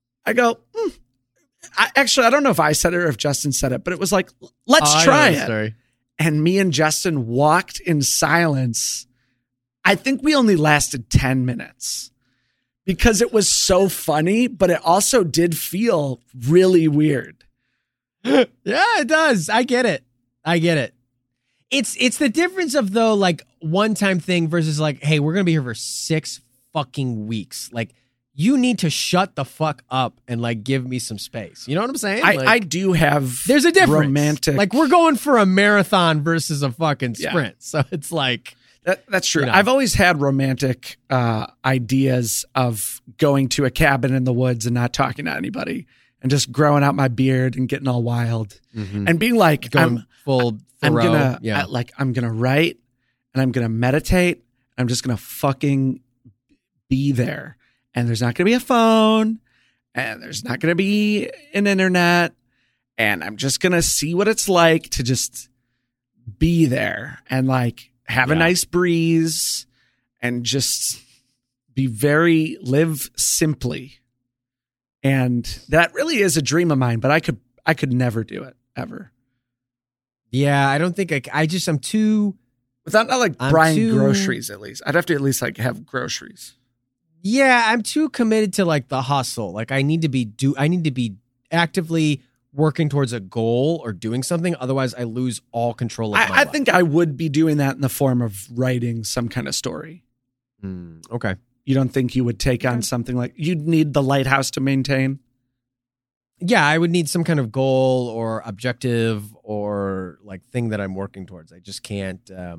I don't know if I said it or if Justin said it, but it was like, let's try it. Story. And me and Justin walked in silence. I think we only lasted 10 minutes because it was so funny, but it also did feel really weird. Yeah, it does. I get it. It's the difference of, though, like, one-time thing versus like, hey, we're going to be here for 6 fucking weeks. Like, you need to shut the fuck up and like give me some space. You know what I'm saying? I do have. There's a difference. Romantic. Like, we're going for a marathon versus a fucking sprint. Yeah. So it's like that's true. I've always had romantic ideas of going to a cabin in the woods and not talking to anybody and just growing out my beard and getting all wild Mhm. and being like, Going full I'm Thoreau. gonna yeah. I'm gonna write and I'm gonna meditate. I'm just gonna fucking be there. And there's not gonna be a phone, and there's not gonna be an internet, and I'm just gonna see what it's like to just be there and like have a Yeah. nice breeze and just live simply. And that really is a dream of mine, but I could never do it ever. Yeah, I don't think I'm too. Without not like I'm buying too- groceries, at least. I'd have to at least like have groceries. Yeah, I'm too committed to like the hustle. Like I need to be actively working towards a goal or doing something. Otherwise, I lose all control of my I life. think I would be doing that in the form of writing some kind of story. Okay. You don't think you would take on something like you'd need the lighthouse to maintain? Yeah, I would need some kind of goal or objective or like thing that I'm working towards. I just can't,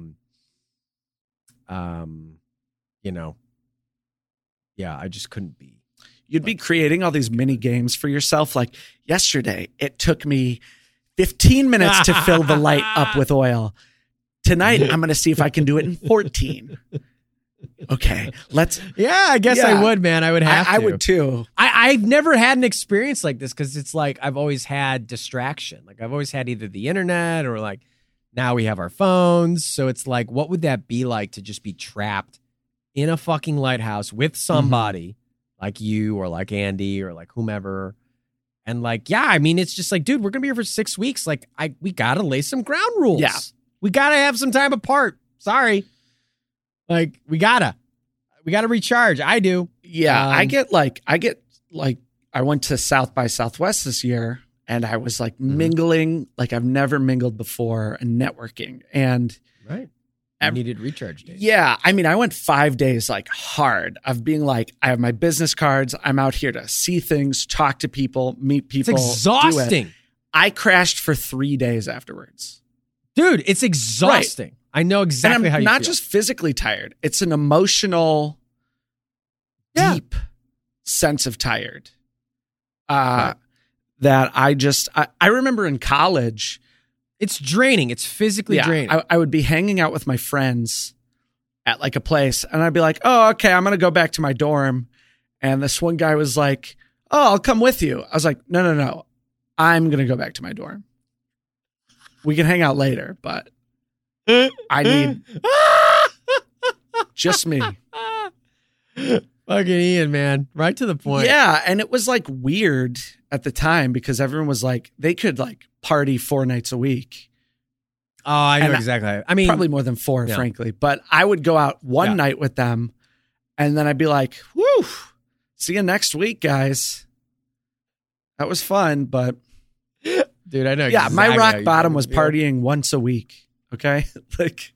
yeah, I just couldn't be. You'd be creating all these mini games for yourself. Like yesterday, it took me 15 minutes to fill the light up with oil. Tonight, I'm going to see if I can do it in 14. Okay, Yeah, I guess I would, man. I would have to. I would too. I've never had an experience like this because it's like I've always had distraction. Like I've always had either the internet or like now we have our phones. So it's like, what would that be like to just be trapped in a fucking lighthouse with somebody like you or like Andy or like whomever? And like, yeah, I mean, it's just like, dude, we're going to be here for 6 weeks. Like we got to lay some ground rules. Yeah. We got to have some time apart. Sorry. Like we gotta recharge. I do. Yeah, I get like I went to South by Southwest this year and I was like mingling like I've never mingled before and networking. And right. I needed recharge days. yeah, I mean, I went 5 days like hard of being like, I have my business cards. I'm out here to see things, talk to people, meet people. It's exhausting. Do it. I crashed for 3 days afterwards. Dude, it's exhausting. Right. I know exactly and I'm how you not feel. just physically tired. It's an emotional, deep sense of tired. That I remember in college. It's draining. It's physically draining. I would be hanging out with my friends at like a place and I'd be like, oh, okay, I'm going to go back to my dorm. And this one guy was like, oh, I'll come with you. I was like, no. I'm going to go back to my dorm. We can hang out later, but I need just me. Fucking Ian, man. Right to the point. Yeah. And it was like weird at the time because everyone was like, they could like party 4 nights a week. Oh, I know exactly. I mean, probably more than 4, frankly. But I would go out one night with them and then I'd be like, whew, see you next week, guys. That was fun, but. Dude, I know. Yeah, exactly my rock bottom was partying once a week. Okay. Like,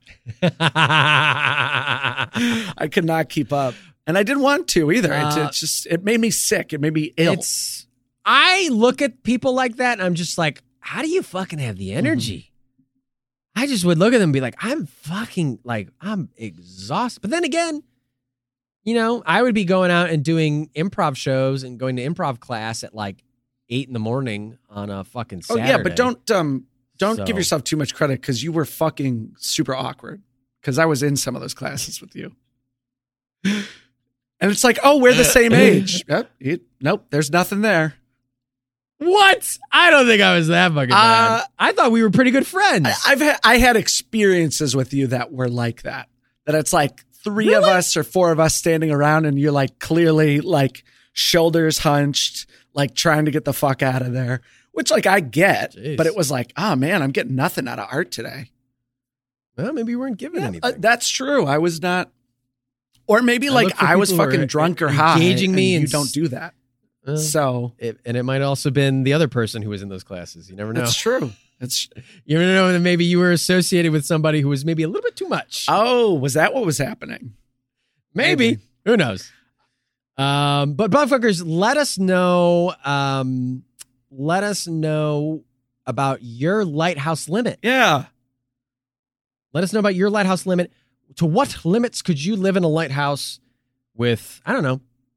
I could not keep up. And I didn't want to either. It made me sick. It made me ill. I look at people like that and I'm just like, how do you fucking have the energy? I just would look at them and be like, I'm exhausted. But then again, you know, I would be going out and doing improv shows and going to improv class at like 8 a.m. on a fucking Saturday. Oh yeah, but don't give yourself too much credit because you were fucking super awkward. Because I was in some of those classes with you, and it's like, oh, we're the same age. Nope, there's nothing there. What? I don't think I was that fucking bad. I thought we were pretty good friends. I had experiences with you that were like that. That it's like 3 of us or 4 of us standing around, and you're like clearly like shoulders hunched, like trying to get the fuck out of there, which like I get, but it was like, oh man, I'm getting nothing out of art today. Well, maybe you weren't given anything. That's true. I was not, or maybe like I was fucking drunk or high. Engaging me, and you don't do that. So, it might also been the other person who was in those classes. You never know. That's true. You never know that maybe you were associated with somebody who was maybe a little bit too much. Oh, was that what was happening? Maybe. Who knows? But Buttfuckers, let us know. Let us know about your lighthouse limit. Yeah. Let us know about your lighthouse limit. To what limits could you live in a lighthouse with, I don't know,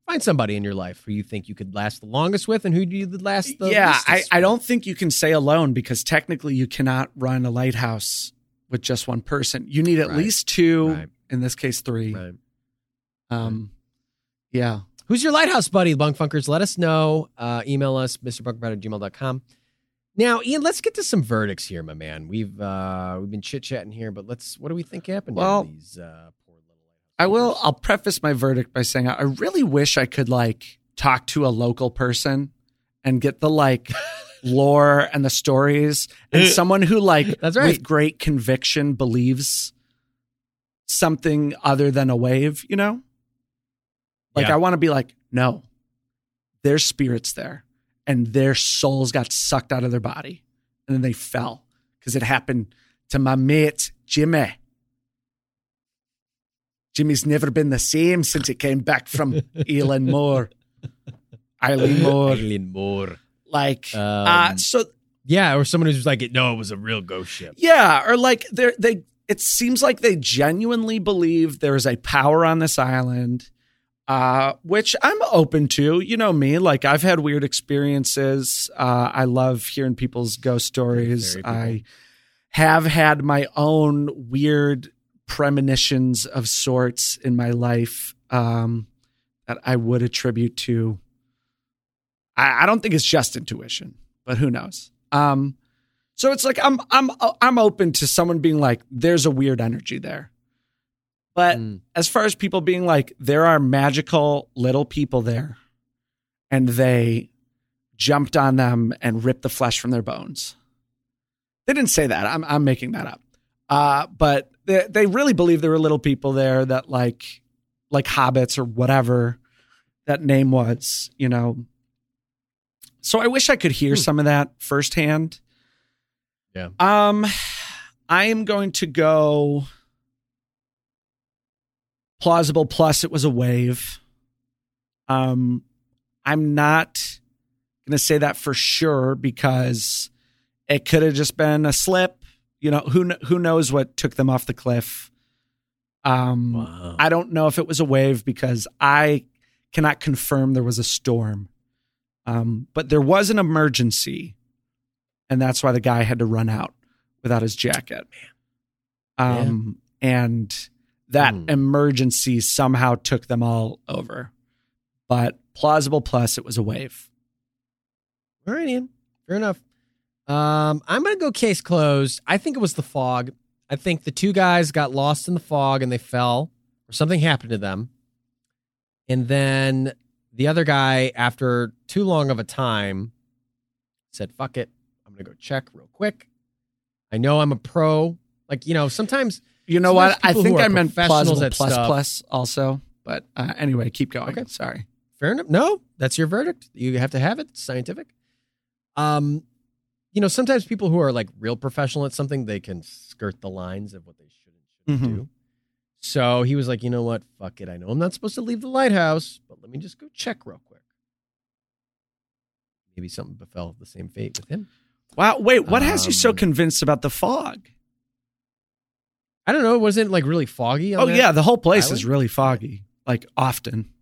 Find somebody in your life who you think you could last the longest with and who you would last the Yeah, leastest I with. don't think you can say alone because technically you cannot run a lighthouse with just one person. You need at Right. least two, Right. in this case, three. Right. Yeah. Who's your lighthouse buddy, Bunkfunkers? Let us know. Email us, mrbunkbud@gmail.com. Now, Ian, let's get to some verdicts here, my man. We've been chit-chatting here, but what do we think happened Well, to these poor little lighthouse I'll preface my verdict by saying I really wish I could talk to a local person and get the lore and the stories and someone who That's right. with great conviction believes something other than a wave, Yeah. I want to be no, there's spirits there and their souls got sucked out of their body and then they fell because it happened to my mate, Jimmy. Jimmy's never been the same since he came back from Eileen Moore. Eileen Moore. So Yeah, or someone who's like, no, it was a real ghost ship. yeah, or it seems like they genuinely believe there is a power on this island, which I'm open to. You know me, I've had weird experiences. I love hearing people's ghost stories. Very cool. I have had my own weird premonitions of sorts in my life that I would attribute to. I don't think it's just intuition, but who knows? So it's I'm open to someone being there's a weird energy there. But as far as people being there are magical little people there and they jumped on them and ripped the flesh from their bones. They didn't say that. I'm making that up. But they really believe there were little people there that like hobbits or whatever that name was, So I wish I could hear some of that firsthand. Yeah. I am going to go plausible plus it was a wave. I'm not going to say that for sure because it could have just been a slip. Who knows what took them off the cliff. Wow. I don't know if it was a wave because I cannot confirm there was a storm. But there was an emergency, and that's why the guy had to run out without his jacket. And that emergency somehow took them all over. But plausible plus it was a wave. All right, Ian. Fair enough. I'm going to go case closed. I think it was the fog. I think the two guys got lost in the fog and they fell, or something happened to them. And then the other guy, after too long of a time, said, fuck it. I'm going to go check real quick. I know I'm a pro. Sometimes. You know what? I people think who are I meant professionals plausible at plus stuff- plus also. But anyway, keep going. Okay. Sorry. Fair enough. No, that's your verdict. You have to have it. It's scientific. Sometimes people who are real professional at something, they can skirt the lines of what they shouldn't do. So he was like, you know what? Fuck it. I know I'm not supposed to leave the lighthouse, but let me just go check real quick. Maybe something befell the same fate with him. Wow. Wait, what has you so convinced about the fog? I don't know. Wasn't it really foggy? Oh, yeah. The whole place is island? really foggy, often.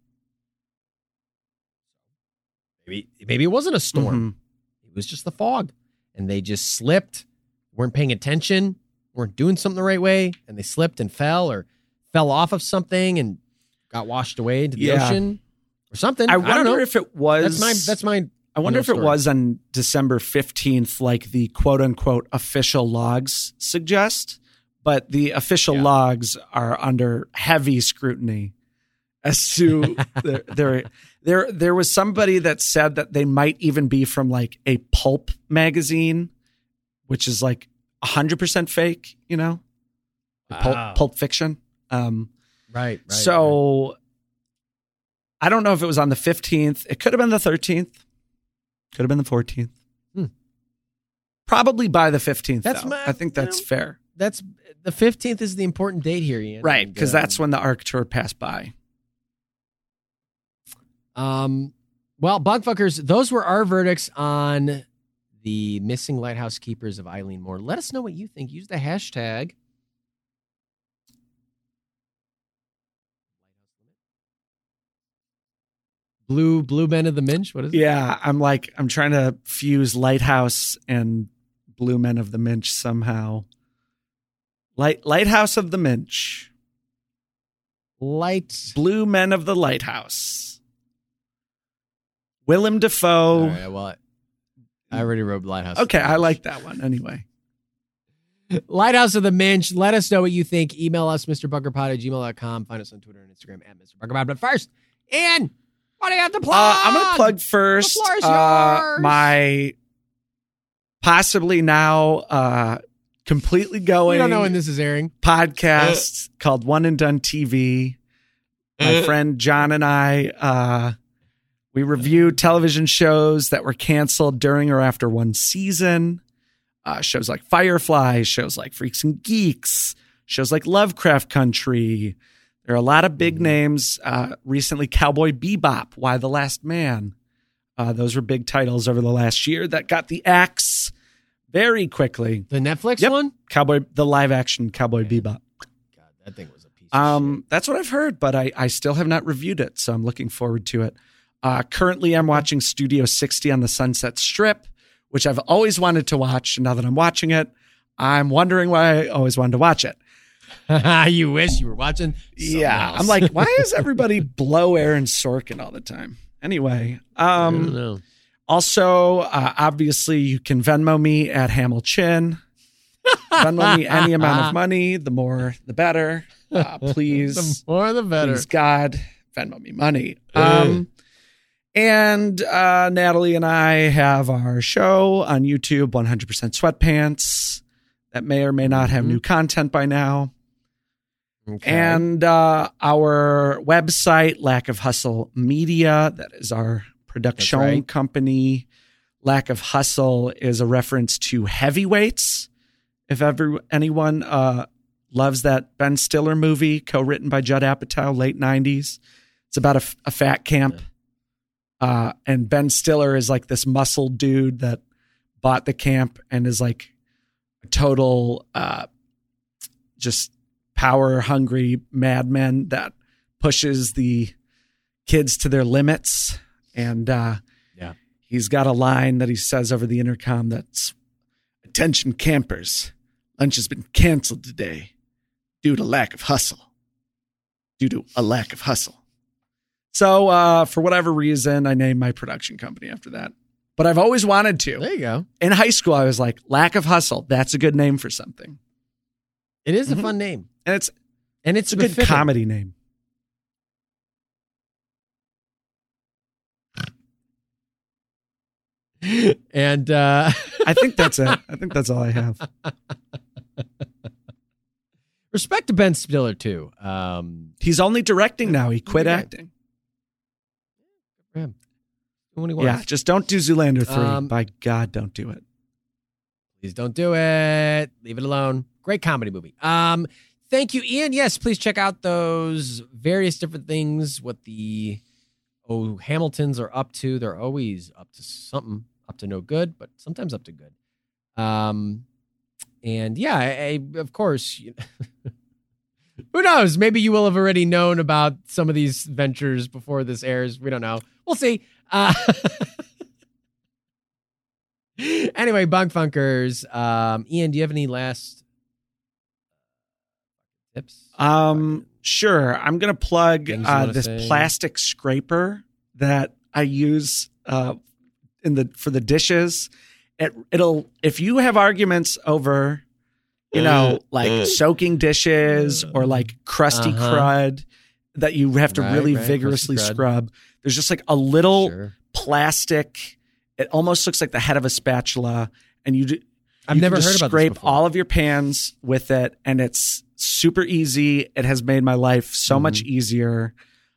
Maybe it wasn't a storm. It was just the fog. And they just slipped, weren't paying attention, weren't doing something the right way, and they slipped and fell or fell off of something and got washed away into the ocean or something. I don't wonder know. if it was. That's my. I wonder if it story. was on December 15th, like the quote unquote official logs suggest, but the official logs are under heavy scrutiny as to there was somebody that said that they might even be from a pulp magazine, which is 100% fake, Wow. pulp fiction. Right. So I don't know if it was on the 15th. It could have been the 13th. Could have been the 14th. Probably by the 15th. I think that's fair. That's the 15th is the important date here, Ian. Right, because that's when the Ark Tour passed by. Well, Bugfuckers, those were our verdicts on the missing lighthouse keepers of Eileen Moore. Let us know what you think. Use the hashtag. Blue Men of the Minch? What is it? Yeah, I'm trying to fuse Lighthouse and Blue Men of the Minch somehow. Lighthouse of the Minch. Blue Men of the Lighthouse. Willem Dafoe. All right, well, I already wrote Lighthouse. Okay, I like that one anyway. Lighthouse of the Minch. Let us know what you think. Email us, MrBunkerPod@gmail.com. Find us on Twitter and Instagram @MrBunkerPod. But first, Ian, what do you have to plug? I'm going to plug first The floor is yours. my possibly now completely going. We don't know when this is airing. Podcast called One and Done TV. My friend John and I, we review television shows that were canceled during or after one season. Shows like Firefly, shows like Freaks and Geeks, shows like Lovecraft Country. There are a lot of big names. Recently, Cowboy Bebop, Why the Last Man. Those were big titles over the last year that got the axe very quickly. The Netflix one? The live action Cowboy Bebop. God, that thing was a piece of shit. That's what I've heard, but I still have not reviewed it, so I'm looking forward to it. Currently, I'm watching Studio 60 on the Sunset Strip, which I've always wanted to watch. And now that I'm watching it, I'm wondering why I always wanted to watch it. You wish you were watching. Yeah. Else. I'm like, why does everybody blow Aaron Sorkin all the time? Anyway. I don't know. Also, obviously, you can Venmo me at Hamilchin. Venmo me any amount of money. The more, the better. Please. The more, the better. Please, God, Venmo me money. And Natalie and I have our show on YouTube, 100% Sweatpants, that may or may not have new content by now. Okay. And our website, Lack of Hustle Media, that is our production company. Lack of Hustle is a reference to Heavyweights. If anyone loves that Ben Stiller movie, co-written by Judd Apatow, late 90s. It's about a fat camp. And Ben Stiller is like this muscle dude that bought the camp and is like a total just power hungry madman that pushes the kids to their limits. And he's got a line that he says over the intercom that's, "Attention campers, lunch has been canceled today due to lack of hustle. Due to a lack of hustle." So for whatever reason, I named my production company after that. But I've always wanted to. There you go. In high school, I was like, Lack of Hustle. That's a good name for something. It is a fun name. And it's a good befitting. comedy name. And I think that's it. I think that's all I have. Respect to Ben Stiller, too. He's only directing now. He quit Okay. acting. For him. When he wants. Yeah, just don't do Zoolander 3. By God, don't do it. Please don't do it. Leave it alone. Great comedy movie. Thank you, Ian. Yes, please check out those various different things, what the Hamiltons are up to. They're always up to something, up to no good, but sometimes up to good. And yeah, I of course, who knows? Maybe you will have already known about some of these ventures before this airs. We don't know. We'll see. Anyway, Bunk Funkers. Ian, do you have any last tips? Sure. I'm going to plug Things you wanna this say? plastic scraper that I use for the dishes. It'll if you have arguments over, like soaking dishes or like crusty crud that you have to really vigorously crusty crud. scrub. There's just like a little Sure. plastic. It almost looks like the head of a spatula, and I've you never can just heard about this scrape before. all of your pans with it, and it's super easy. It has made my life so much easier.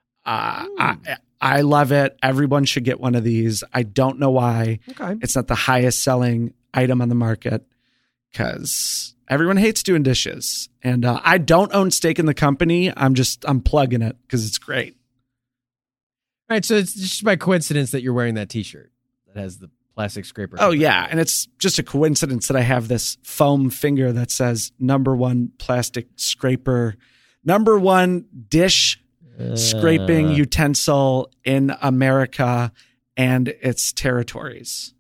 I love it. Everyone should get one of these. I don't know why Okay. it's not the highest selling item on the market because everyone hates doing dishes. And I don't own stake in the company. I'm plugging it because it's great. All right, so it's just by coincidence that you're wearing that T-shirt that has the plastic scraper. Oh, yeah. And it's just a coincidence that I have this foam finger that says #1 plastic scraper, #1 dish scraping utensil in America and its territories.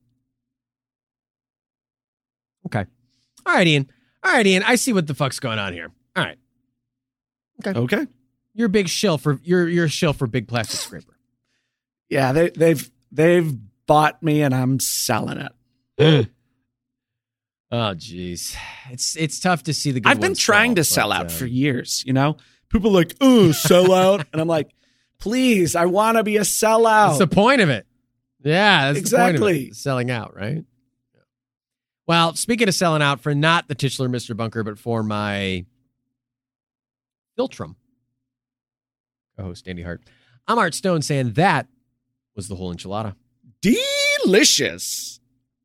Okay. All right, Ian. I see what the fuck's going on here. All right. Okay. You're a big shill for you're a shill for big plastic scraper. Yeah, they've bought me and I'm selling it. Oh, geez. It's tough to see the good I've been ones trying to sell out for years, you know? People are like, oh, sell out. And I'm like, please, I want to be a sellout. That's the point of it. Yeah, that's exactly. the point of it. Selling out, right? Well, speaking of selling out, for not the titular Mr. Bunker, but for my Filtrum co-host, Andy Hart, I'm Art Stone saying that was the whole enchilada. Delicious.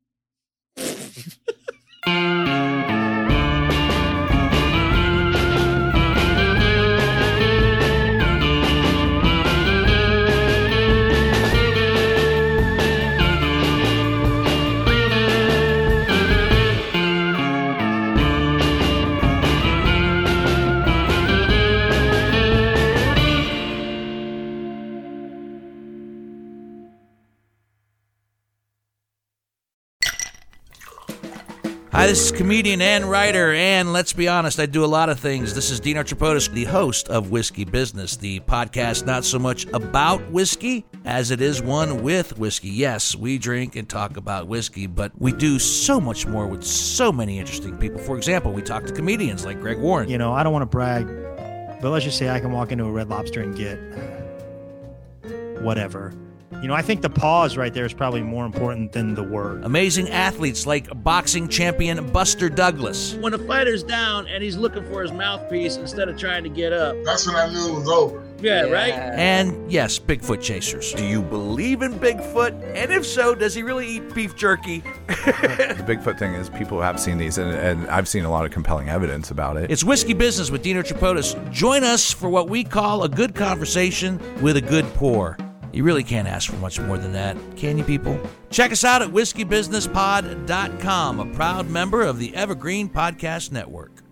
Hi, this is comedian and writer, and let's be honest, I do a lot of things. This is Dino Tripodis, the host of Whiskey Business, the podcast not so much about whiskey as it is one with whiskey. Yes, we drink and talk about whiskey, but we do so much more with so many interesting people. For example, we talk to comedians like Greg Warren. You know, I don't want to brag, but let's just say I can walk into a Red Lobster and get whatever. You know, I think the pause right there is probably more important than the word. Amazing athletes like boxing champion Buster Douglas. When a fighter's down and he's looking for his mouthpiece instead of trying to get up. That's when I knew it was over. Yeah, right? And yes, Bigfoot chasers. Do you believe in Bigfoot? And if so, does he really eat beef jerky? The Bigfoot thing is people have seen these, and I've seen a lot of compelling evidence about it. It's Whiskey Business with Dino Tripodis. Join us for what we call a good conversation with a good pour. You really can't ask for much more than that, can you, people? Check us out at whiskeybusinesspod.com, a proud member of the Evergreen Podcast Network.